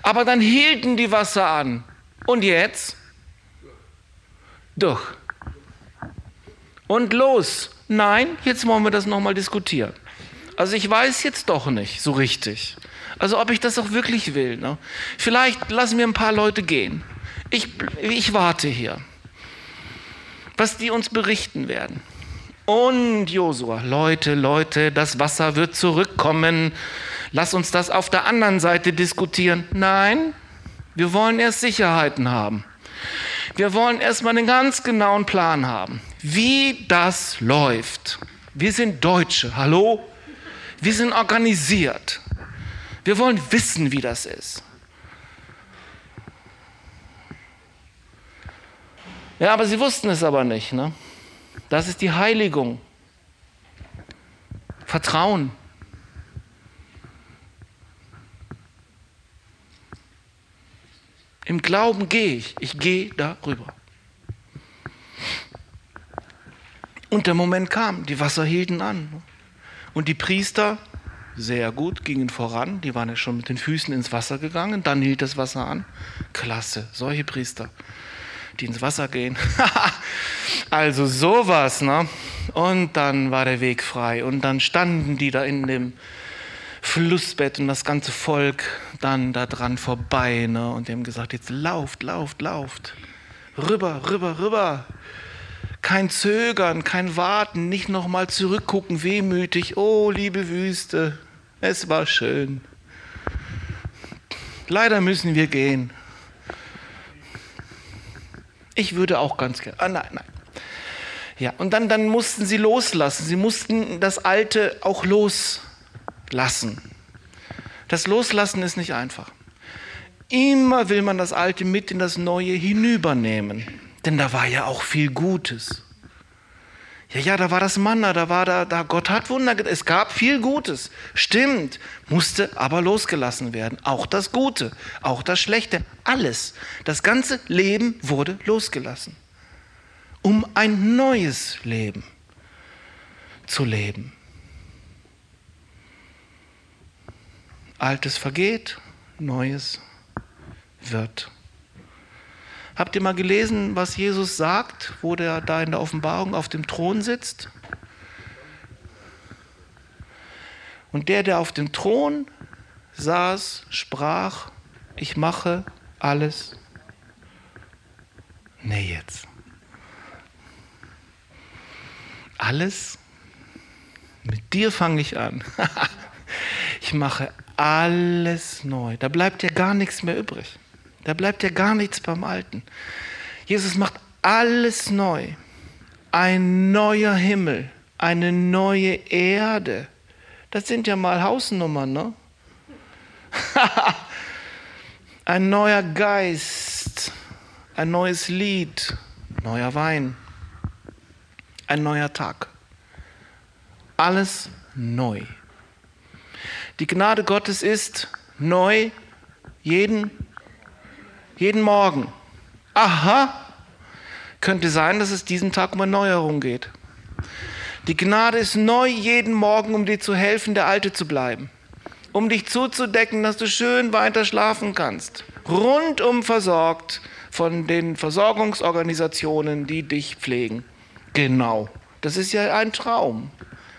Aber dann hielten die Wasser an. Und jetzt? Durch. Und los. Nein, jetzt wollen wir das nochmal diskutieren. Also ich weiß jetzt doch nicht so richtig. Also ob ich das auch wirklich will. Ne? Vielleicht lassen wir ein paar Leute gehen. Ich warte hier, was die uns berichten werden. Und Josua, Leute, das Wasser wird zurückkommen. Lass uns das auf der anderen Seite diskutieren. Nein, wir wollen erst Sicherheiten haben. Wir wollen erstmal einen ganz genauen Plan haben, wie das läuft. Wir sind Deutsche, hallo? Wir sind organisiert. Wir wollen wissen, wie das ist. Ja, aber sie wussten es aber nicht. Ne? Das ist die Heiligung. Vertrauen. Im Glauben gehe ich. Ich gehe darüber. Und der Moment kam. Die Wasser hielten an. Und die Priester, sehr gut, gingen voran. Die waren ja schon mit den Füßen ins Wasser gegangen. Dann hielt das Wasser an. Klasse, solche Priester, die ins Wasser gehen. Also sowas, ne? Und dann war der Weg frei. Und dann standen die da in dem Flussbett und das ganze Volk dann da dran vorbei. Ne? Und die haben gesagt, jetzt lauft. Rüber. Kein Zögern, kein Warten, nicht nochmal zurückgucken, wehmütig. Oh, liebe Wüste, es war schön. Leider müssen wir gehen. Ich würde auch ganz gerne. Nein. Ja, und dann mussten sie loslassen. Sie mussten das Alte auch loslassen. Das Loslassen ist nicht einfach. Immer will man das Alte mit in das Neue hinübernehmen. Denn da war ja auch viel Gutes. Ja, da war das Manna, da Gott hat Wunder getan. Es gab viel Gutes. Stimmt, musste aber losgelassen werden. Auch das Gute, auch das Schlechte, alles. Das ganze Leben wurde losgelassen. Um ein neues Leben zu leben. Altes vergeht, Neues wird. Habt ihr mal gelesen, was Jesus sagt, wo der da in der Offenbarung auf dem Thron sitzt? Und der auf dem Thron saß, sprach, ich mache alles. Nee, jetzt. Alles? Mit dir fange ich an. Ich mache alles neu. Da bleibt ja gar nichts mehr übrig. Da bleibt ja gar nichts beim Alten. Jesus macht alles neu. Ein neuer Himmel, eine neue Erde. Das sind ja mal Hausnummern, ne? Ein neuer Geist, ein neues Lied, neuer Wein, ein neuer Tag. Alles neu. Die Gnade Gottes ist neu jeden Morgen. Aha, könnte sein, dass es diesen Tag um Erneuerung geht. Die Gnade ist neu jeden Morgen, um dir zu helfen, der Alte zu bleiben. Um dich zuzudecken, dass du schön weiter schlafen kannst. Rundum versorgt von den Versorgungsorganisationen, die dich pflegen. Genau, das ist ja ein Traum.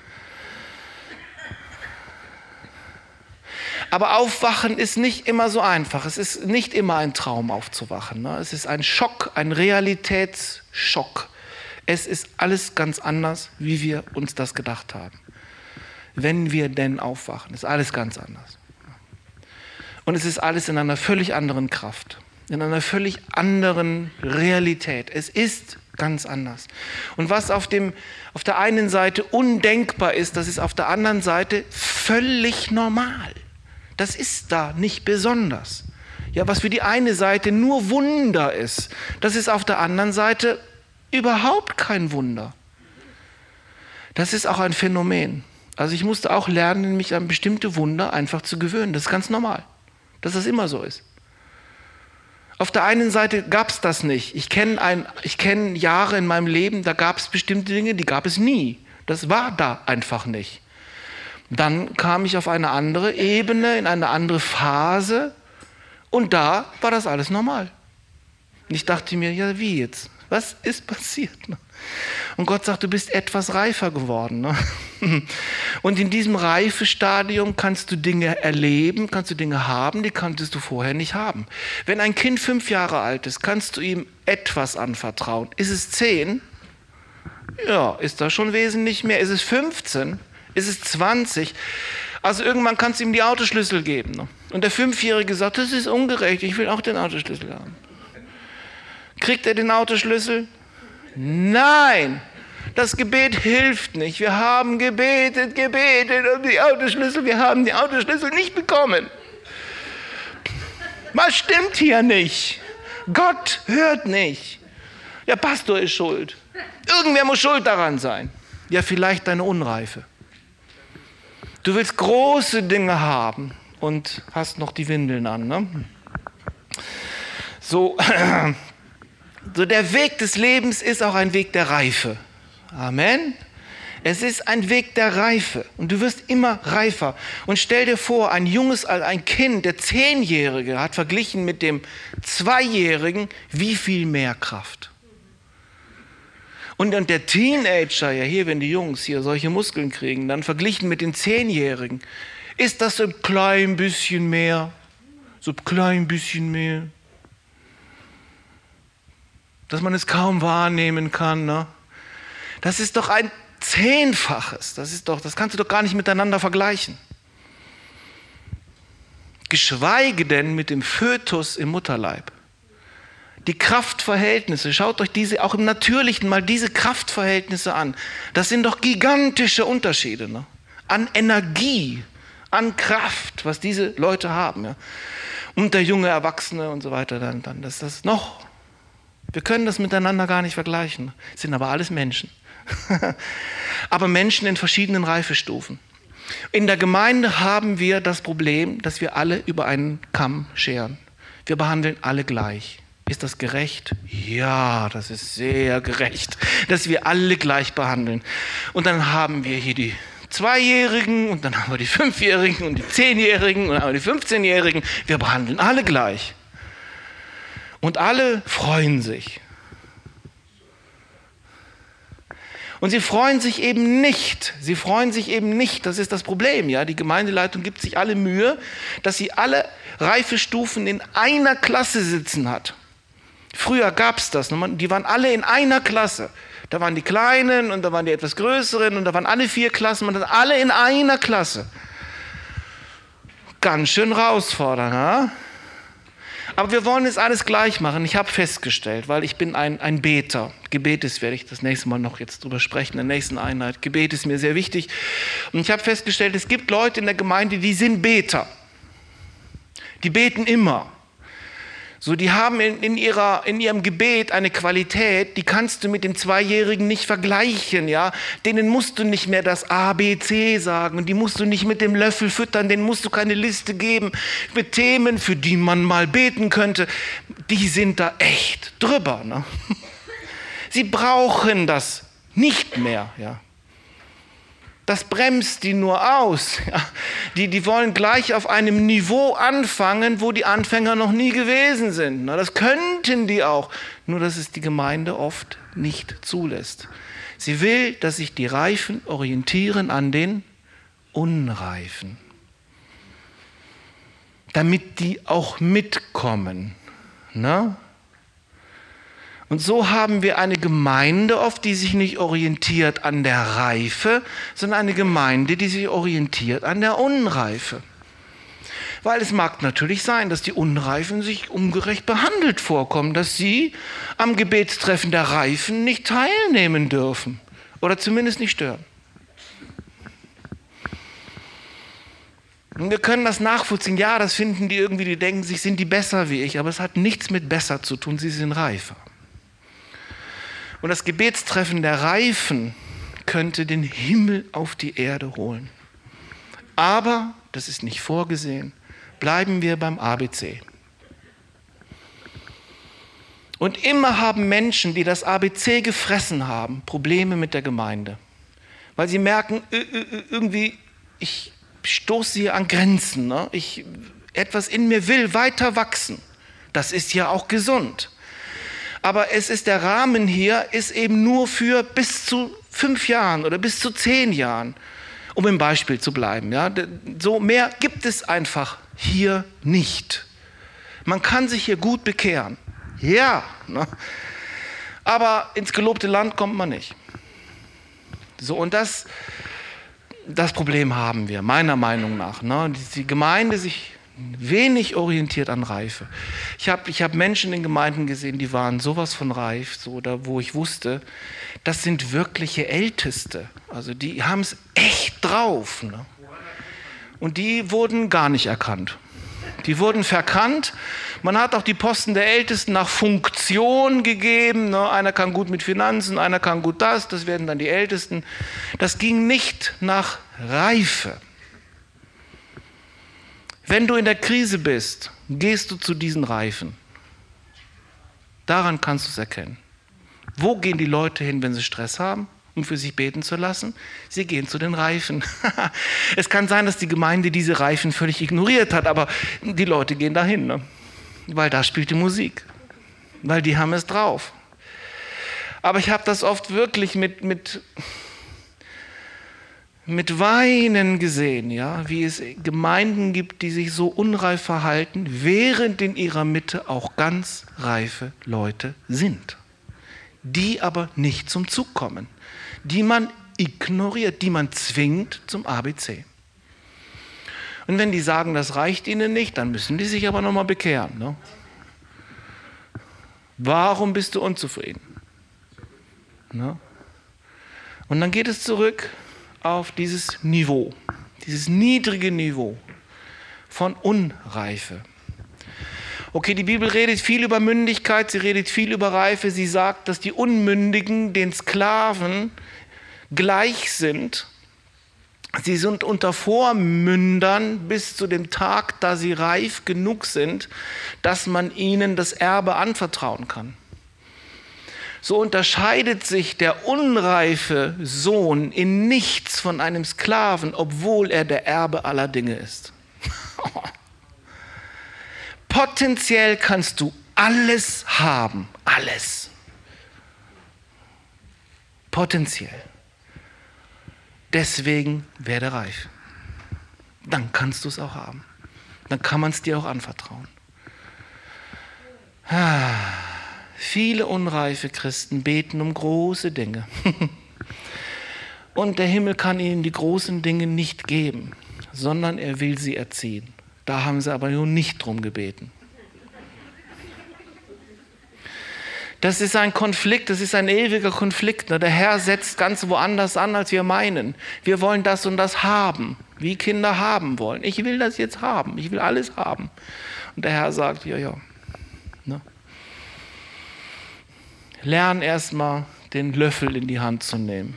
Aber aufwachen ist nicht immer so einfach. Es ist nicht immer ein Traum aufzuwachen. Ne? Es ist ein Schock, ein Realitätsschock. Es ist alles ganz anders, wie wir uns das gedacht haben. Wenn wir denn aufwachen, ist alles ganz anders. Und es ist alles in einer völlig anderen Kraft, in einer völlig anderen Realität. Es ist ganz anders. Und was auf der einen Seite undenkbar ist, das ist auf der anderen Seite völlig normal. Das ist da nicht besonders. Ja, was für die eine Seite nur Wunder ist, das ist auf der anderen Seite überhaupt kein Wunder. Das ist auch ein Phänomen. Also ich musste auch lernen, mich an bestimmte Wunder einfach zu gewöhnen. Das ist ganz normal, dass das immer so ist. Auf der einen Seite gab es das nicht. Ich kenne Jahre in meinem Leben, da gab es bestimmte Dinge, die gab es nie. Das war da einfach nicht. Dann kam ich auf eine andere Ebene, in eine andere Phase Und da war das alles normal. Und ich dachte mir, ja, wie jetzt? Was ist passiert? Und Gott sagt, du bist etwas reifer geworden. Und in diesem Reifestadium kannst du Dinge erleben, kannst du Dinge haben, die konntest du vorher nicht haben. Wenn ein Kind 5 Jahre alt ist, kannst du ihm etwas anvertrauen. Ist es 10? Ja, ist das schon wesentlich mehr. Ist es 15? Ist es 20? Also irgendwann kannst du ihm die Autoschlüssel geben. Und der 5-Jährige sagt, das ist ungerecht, ich will auch den Autoschlüssel haben. Kriegt er den Autoschlüssel? Nein, das Gebet hilft nicht. Wir haben gebetet um die Autoschlüssel, wir haben die Autoschlüssel nicht bekommen. Was stimmt hier nicht? Gott hört nicht. Der Pastor ist schuld. Irgendwer muss schuld daran sein. Ja, vielleicht deine Unreife. Du willst große Dinge haben und hast noch die Windeln an. Ne? So der Weg des Lebens ist auch ein Weg der Reife. Amen. Es ist ein Weg der Reife und du wirst immer reifer. Und stell dir vor, ein Kind, der 10-Jährige, hat verglichen mit dem 2-Jährigen wie viel mehr Kraft. Und der Teenager, ja hier, wenn die Jungs hier solche Muskeln kriegen, dann verglichen mit den 10-Jährigen, ist das so ein klein bisschen mehr, dass man es kaum wahrnehmen kann. Ne? Das ist doch ein 10-faches. Das kannst du doch gar nicht miteinander vergleichen. Geschweige denn mit dem Fötus im Mutterleib. Die Kraftverhältnisse, schaut euch auch im Natürlichen mal diese Kraftverhältnisse an. Das sind doch gigantische Unterschiede, ne? An Energie, an Kraft, was diese Leute haben. Ja? Und der junge Erwachsene und so weiter, dann ist das noch. Wir können das miteinander gar nicht vergleichen. Es sind aber alles Menschen. Aber Menschen in verschiedenen Reifestufen. In der Gemeinde haben wir das Problem, dass wir alle über einen Kamm scheren. Wir behandeln alle gleich. Ist das gerecht? Ja, das ist sehr gerecht, dass wir alle gleich behandeln. Und dann haben wir hier die 2-Jährigen und dann haben wir die 5-Jährigen und die 10-Jährigen und dann haben wir die 15-Jährigen. Wir behandeln alle gleich. Und alle freuen sich. Und sie freuen sich eben nicht. Das ist das Problem. Ja? Die Gemeindeleitung gibt sich alle Mühe, dass sie alle Reifestufen in einer Klasse sitzen hat. Früher gab es das. Die waren alle in einer Klasse. Da waren die Kleinen und da waren die etwas Größeren und da waren alle 4 Klassen. Man hat alle in einer Klasse. Ganz schön herausfordernd. Ja? Aber wir wollen es alles gleich machen. Ich habe festgestellt, weil ich bin ein Beter. Gebet ist, werde ich das nächste Mal noch jetzt drüber sprechen, in der nächsten Einheit. Gebet ist mir sehr wichtig. Und ich habe festgestellt, es gibt Leute in der Gemeinde, die sind Beter. Die beten immer. So, die haben in ihrem Gebet eine Qualität, die kannst du mit dem 2-Jährigen nicht vergleichen. Ja? Denen musst du nicht mehr das A, B, C sagen und die musst du nicht mit dem Löffel füttern, denen musst du keine Liste geben mit Themen, für die man mal beten könnte. Die sind da echt drüber. Ne? Sie brauchen das nicht mehr. Ja? Das bremst die nur aus. Ja. Die wollen gleich auf einem Niveau anfangen, wo die Anfänger noch nie gewesen sind. Na, das könnten die auch, nur dass es die Gemeinde oft nicht zulässt. Sie will, dass sich die Reifen orientieren an den Unreifen, damit die auch mitkommen. Na? Und so haben wir eine Gemeinde oft, die sich nicht orientiert an der Reife, sondern eine Gemeinde, die sich orientiert an der Unreife. Weil es mag natürlich sein, dass die Unreifen sich ungerecht behandelt vorkommen, dass sie am Gebetstreffen der Reifen nicht teilnehmen dürfen oder zumindest nicht stören. Und wir können das nachvollziehen. Ja, das finden die irgendwie, die denken sich, sind die besser wie ich, aber es hat nichts mit besser zu tun, sie sind reifer. Und das Gebetstreffen der Reifen könnte den Himmel auf die Erde holen. Aber, das ist nicht vorgesehen, bleiben wir beim ABC. Und immer haben Menschen, die das ABC gefressen haben, Probleme mit der Gemeinde. Weil sie merken, irgendwie, ich stoße hier an Grenzen. Ne? etwas in mir will weiter wachsen. Das ist ja auch gesund. Aber der Rahmen hier ist eben nur für bis zu 5 Jahren oder bis zu 10 Jahren, um im Beispiel zu bleiben. Ja? So mehr gibt es einfach hier nicht. Man kann sich hier gut bekehren. Ja, ne? Aber ins gelobte Land kommt man nicht. So, und das Problem haben wir, meiner Meinung nach. Ne? Die Gemeinde sich wenig orientiert an Reife. Ich hab Menschen in Gemeinden gesehen, die waren sowas von reif, so, da, wo ich wusste, das sind wirkliche Älteste. Also die haben es echt drauf. Ne? Und die wurden gar nicht erkannt. Die wurden verkannt. Man hat auch die Posten der Ältesten nach Funktion gegeben. Ne? Einer kann gut mit Finanzen, einer kann gut das werden dann die Ältesten. Das ging nicht nach Reife. Wenn du in der Krise bist, gehst du zu diesen Reifen. Daran kannst du es erkennen. Wo gehen die Leute hin, wenn sie Stress haben, um für sich beten zu lassen? Sie gehen zu den Reifen. Es kann sein, dass die Gemeinde diese Reifen völlig ignoriert hat, aber die Leute gehen dahin, ne? Weil da spielt die Musik. Weil die haben es drauf. Aber ich habe das oft wirklich mit Weinen gesehen, ja, wie es Gemeinden gibt, die sich so unreif verhalten, während in ihrer Mitte auch ganz reife Leute sind, die aber nicht zum Zug kommen, die man ignoriert, die man zwingt zum ABC. Und wenn die sagen, das reicht ihnen nicht, dann müssen die sich aber nochmal bekehren. Ne? Warum bist du unzufrieden? Ne? Und dann geht es zurück auf dieses Niveau, dieses niedrige Niveau von Unreife. Okay, die Bibel redet viel über Mündigkeit, sie redet viel über Reife. Sie sagt, dass die Unmündigen den Sklaven gleich sind. Sie sind unter Vormündern bis zu dem Tag, da sie reif genug sind, dass man ihnen das Erbe anvertrauen kann. So unterscheidet sich der unreife Sohn in nichts von einem Sklaven, obwohl er der Erbe aller Dinge ist. Potenziell kannst du alles haben, alles. Potenziell. Deswegen werde reif. Dann kannst du es auch haben. Dann kann man es dir auch anvertrauen. Viele unreife Christen beten um große Dinge. Und der Himmel kann ihnen die großen Dinge nicht geben, sondern er will sie erziehen. Da haben sie aber nur nicht drum gebeten. Das ist ein Konflikt, das ist ein ewiger Konflikt. Der Herr setzt ganz woanders an, als wir meinen. Wir wollen das und das haben, wie Kinder haben wollen. Ich will das jetzt haben, ich will alles haben. Und der Herr sagt, ja. Ne? Lern erstmal den Löffel in die Hand zu nehmen.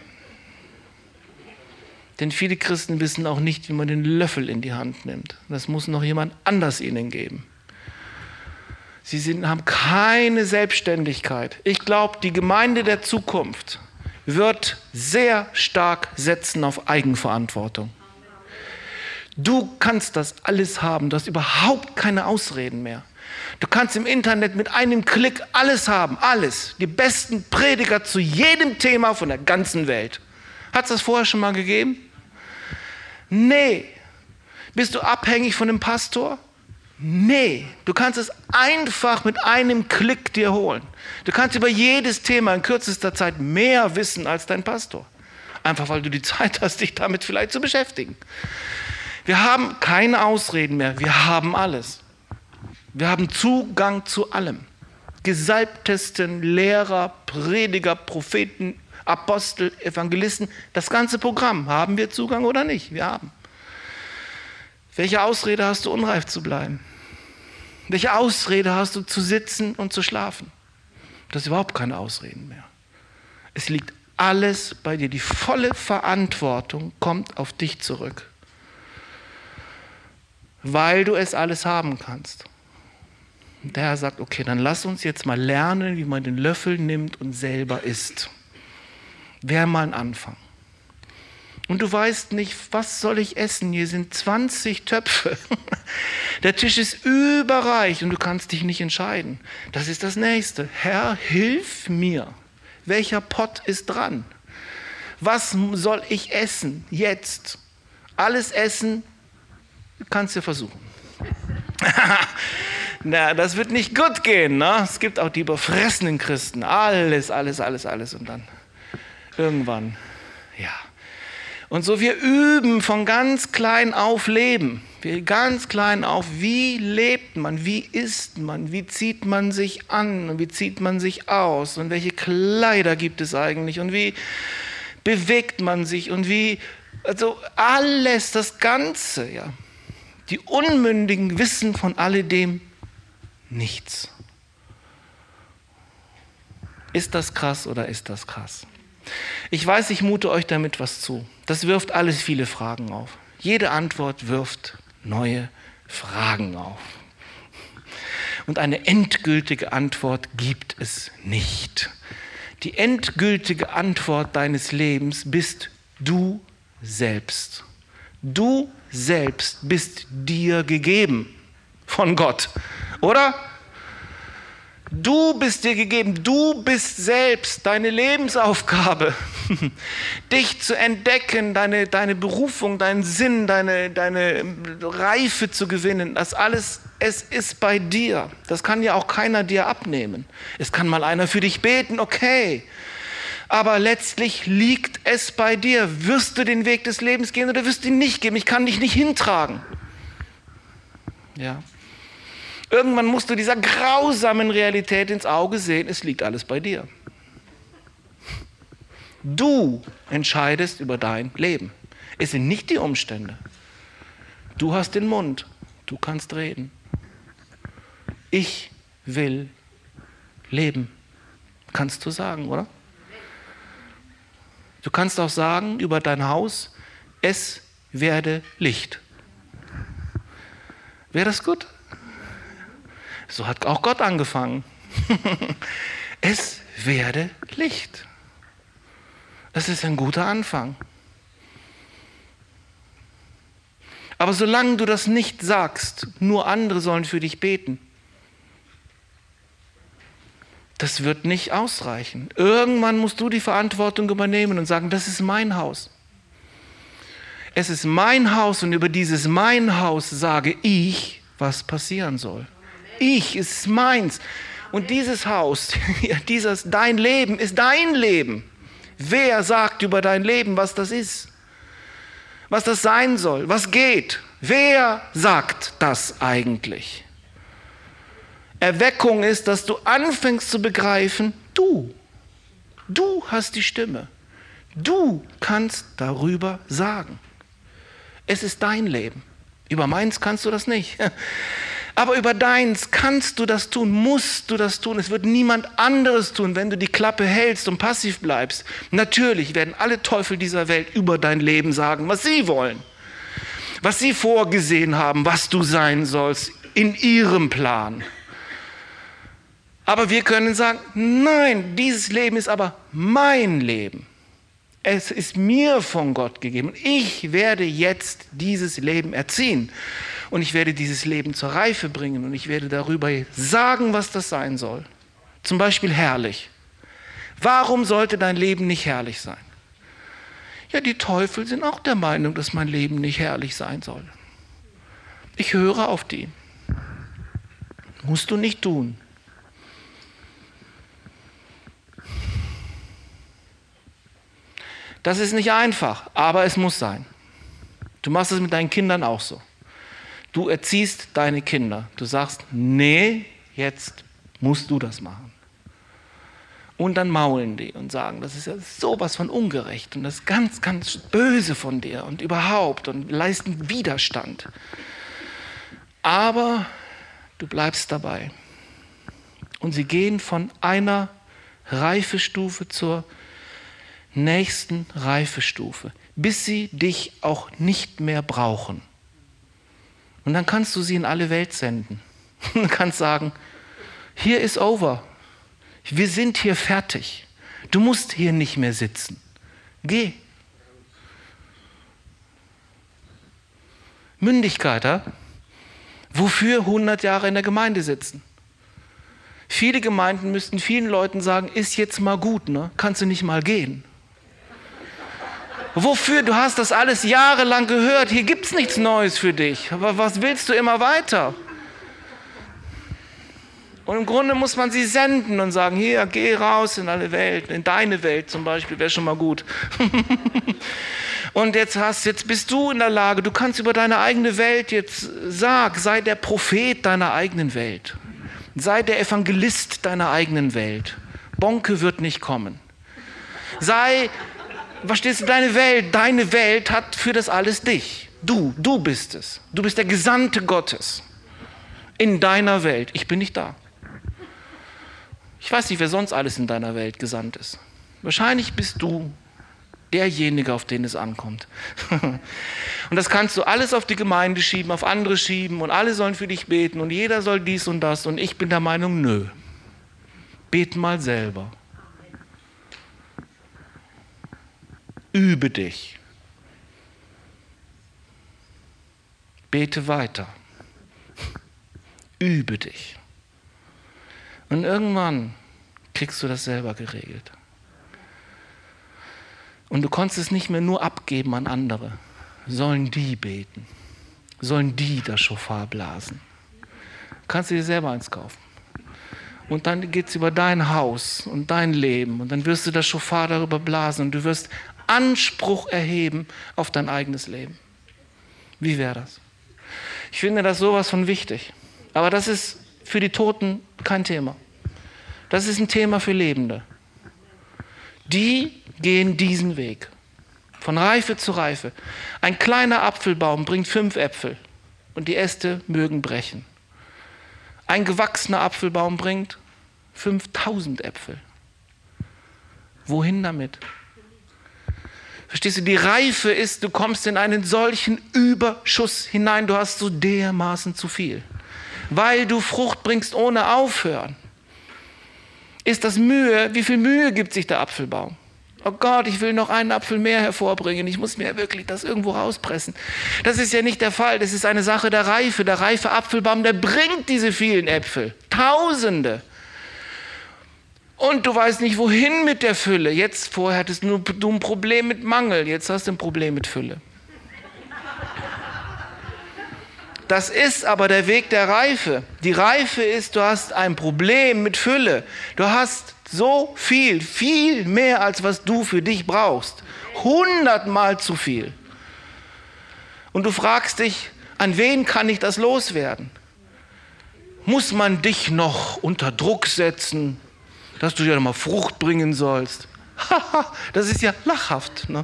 Denn viele Christen wissen auch nicht, wie man den Löffel in die Hand nimmt. Das muss noch jemand anders ihnen geben. Sie haben keine Selbstständigkeit. Ich glaube, die Gemeinde der Zukunft wird sehr stark setzen auf Eigenverantwortung. Du kannst das alles haben. Du hast überhaupt keine Ausreden mehr. Du kannst im Internet mit einem Klick alles haben. Alles. Die besten Prediger zu jedem Thema von der ganzen Welt. Hat es das vorher schon mal gegeben? Nee. Bist du abhängig von einem Pastor? Nee, du kannst es einfach mit einem Klick dir holen. Du kannst über jedes Thema in kürzester Zeit mehr wissen als dein Pastor. Einfach weil du die Zeit hast, dich damit vielleicht zu beschäftigen. Wir haben keine Ausreden mehr, wir haben alles. Wir haben Zugang zu allem. Gesalbtesten, Lehrer, Prediger, Propheten, Apostel, Evangelisten, das ganze Programm. Haben wir Zugang oder nicht? Wir haben. Welche Ausrede hast du, unreif zu bleiben? Welche Ausrede hast du, zu sitzen und zu schlafen? Das ist überhaupt keine Ausreden mehr. Es liegt alles bei dir. Die volle Verantwortung kommt auf dich zurück. Weil du es alles haben kannst. Und der Herr sagt, okay, dann lass uns jetzt mal lernen, wie man den Löffel nimmt und selber isst. Wäre mal ein Anfang. Und du weißt nicht, was soll ich essen? Hier sind 20 Töpfe. Der Tisch ist überreich und du kannst dich nicht entscheiden. Das ist das Nächste. Herr, hilf mir. Welcher Pott ist dran? Was soll ich essen jetzt? Alles essen, kannst du versuchen. Na, das wird nicht gut gehen. Ne? Es gibt auch die überfressenen Christen. Alles. Und dann irgendwann, ja. Und so wir üben von ganz klein auf Leben. Ganz klein auf, wie lebt man, wie isst man, wie zieht man sich an und wie zieht man sich aus und welche Kleider gibt es eigentlich und wie bewegt man sich und wie, also alles, das Ganze, ja. Die Unmündigen wissen von alledem nichts. Ist das krass oder ist das krass? Ich weiß, ich mute euch damit was zu. Das wirft alles viele Fragen auf. Jede Antwort wirft neue Fragen auf. Und eine endgültige Antwort gibt es nicht. Die endgültige Antwort deines Lebens bist du selbst. Du selbst bist dir gegeben von Gott, oder? Du bist dir gegeben, du bist selbst deine Lebensaufgabe, dich zu entdecken, deine Berufung, deinen Sinn, deine Reife zu gewinnen, das alles, es ist bei dir. Das kann ja auch keiner dir abnehmen. Es kann mal einer für dich beten, okay, aber letztlich liegt es bei dir. Wirst du den Weg des Lebens gehen oder wirst du ihn nicht gehen? Ich kann dich nicht hintragen. Ja. Irgendwann musst du dieser grausamen Realität ins Auge sehen, es liegt alles bei dir. Du entscheidest über dein Leben. Es sind nicht die Umstände. Du hast den Mund, du kannst reden. Ich will leben. Kannst du sagen, oder? Du kannst auch sagen über dein Haus, es werde Licht. Wäre das gut? So hat auch Gott angefangen. Es werde Licht. Das ist ein guter Anfang. Aber solange du das nicht sagst, nur andere sollen für dich beten, das wird nicht ausreichen. Irgendwann musst du die Verantwortung übernehmen und sagen, das ist mein Haus. Es ist mein Haus und über dieses mein Haus sage ich, was passieren soll. Ich, es ist meins. Und dieses Haus, dein Leben ist dein Leben. Wer sagt über dein Leben, was das ist? Was das sein soll? Was geht? Wer sagt das eigentlich? Erweckung ist, dass du anfängst zu begreifen, du hast die Stimme. Du kannst darüber sagen. Es ist dein Leben. Über meins kannst du das nicht. Aber über deins kannst du das tun, musst du das tun. Es wird niemand anderes tun, wenn du die Klappe hältst und passiv bleibst. Natürlich werden alle Teufel dieser Welt über dein Leben sagen, was sie wollen. Was sie vorgesehen haben, was du sein sollst in ihrem Plan. Aber wir können sagen, nein, dieses Leben ist aber mein Leben. Es ist mir von Gott gegeben. Und ich werde jetzt dieses Leben erziehen. Und ich werde dieses Leben zur Reife bringen. Und ich werde darüber sagen, was das sein soll. Zum Beispiel herrlich. Warum sollte dein Leben nicht herrlich sein? Ja, die Teufel sind auch der Meinung, dass mein Leben nicht herrlich sein soll. Ich höre auf die. Musst du nicht tun. Das ist nicht einfach, aber es muss sein. Du machst es mit deinen Kindern auch so. Du erziehst deine Kinder. Du sagst, nee, jetzt musst du das machen. Und dann maulen die und sagen, das ist ja sowas von ungerecht und das ist ganz, ganz böse von dir und überhaupt und leisten Widerstand. Aber du bleibst dabei. Und sie gehen von einer Reifestufe zur nächsten Reifestufe, bis sie dich auch nicht mehr brauchen. Und dann kannst du sie in alle Welt senden. Du kannst sagen, hier ist over. Wir sind hier fertig. Du musst hier nicht mehr sitzen. Geh. Mündigkeit, ja? Wofür 100 Jahre in der Gemeinde sitzen? Viele Gemeinden müssten vielen Leuten sagen, ist jetzt mal gut, ne? Kannst du nicht mal gehen? Wofür? Du hast das alles jahrelang gehört. Hier gibt es nichts Neues für dich. Aber was willst du immer weiter? Und im Grunde muss man sie senden und sagen, hier, geh raus in alle Welt, in deine Welt zum Beispiel, wäre schon mal gut. Und jetzt bist du in der Lage, du kannst über deine eigene Welt jetzt sei der Prophet deiner eigenen Welt. Sei der Evangelist deiner eigenen Welt. Bonke wird nicht kommen. Verstehst du, deine Welt hat für das alles dich. Du bist es. Du bist der Gesandte Gottes in deiner Welt. Ich bin nicht da. Ich weiß nicht, wer sonst alles in deiner Welt gesandt ist. Wahrscheinlich bist du derjenige, auf den es ankommt. Und das kannst du alles auf die Gemeinde schieben, auf andere schieben und alle sollen für dich beten und jeder soll dies und das und ich bin der Meinung, nö. Bet mal selber. Übe dich. Bete weiter. Übe dich. Und irgendwann kriegst du das selber geregelt. Und du konntest es nicht mehr nur abgeben an andere. Sollen die beten? Sollen die das Schofar blasen? Kannst du dir selber eins kaufen. Und dann geht es über dein Haus und dein Leben. Und dann wirst du das Schofar darüber blasen. Und du wirst Anspruch erheben auf dein eigenes Leben. Wie wäre das? Ich finde das sowas von wichtig. Aber das ist für die Toten kein Thema. Das ist ein Thema für Lebende. Die gehen diesen Weg. Von Reife zu Reife. Ein kleiner Apfelbaum bringt 5 Äpfel und die Äste mögen brechen. Ein gewachsener Apfelbaum bringt 5000 Äpfel. Wohin damit? Verstehst du, die Reife ist, du kommst in einen solchen Überschuss hinein, du hast so dermaßen zu viel. Weil du Frucht bringst ohne Aufhören. Ist das Mühe? Wie viel Mühe gibt sich der Apfelbaum? Oh Gott, ich will noch einen Apfel mehr hervorbringen. Ich muss mir wirklich das irgendwo rauspressen. Das ist ja nicht der Fall. Das ist eine Sache der Reife. Der reife Apfelbaum, der bringt diese vielen Äpfel. Tausende. Und du weißt nicht, wohin mit der Fülle. Vorher hattest du ein Problem mit Mangel. Jetzt hast du ein Problem mit Fülle. Das ist aber der Weg der Reife. Die Reife ist, du hast ein Problem mit Fülle. Du hast so viel mehr, als was du für dich brauchst. 100-mal zu viel. Und du fragst dich, an wen kann ich das loswerden? Muss man dich noch unter Druck setzen, dass du ja noch mal Frucht bringen sollst? Das ist ja lachhaft, ne?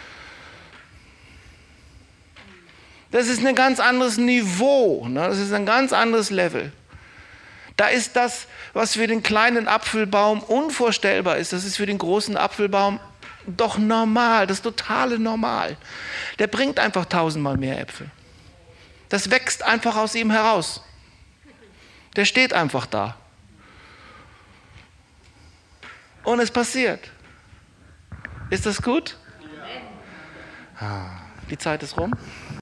Das ist ein ganz anderes Niveau, ne? Das ist ein ganz anderes Level. Da ist das, was für den kleinen Apfelbaum unvorstellbar ist, das ist für den großen Apfelbaum doch normal, das totale Normal. Der bringt einfach 1000-mal mehr Äpfel. Das wächst einfach aus ihm heraus. Der steht einfach da. Und es passiert. Ist das gut? Die Zeit ist rum.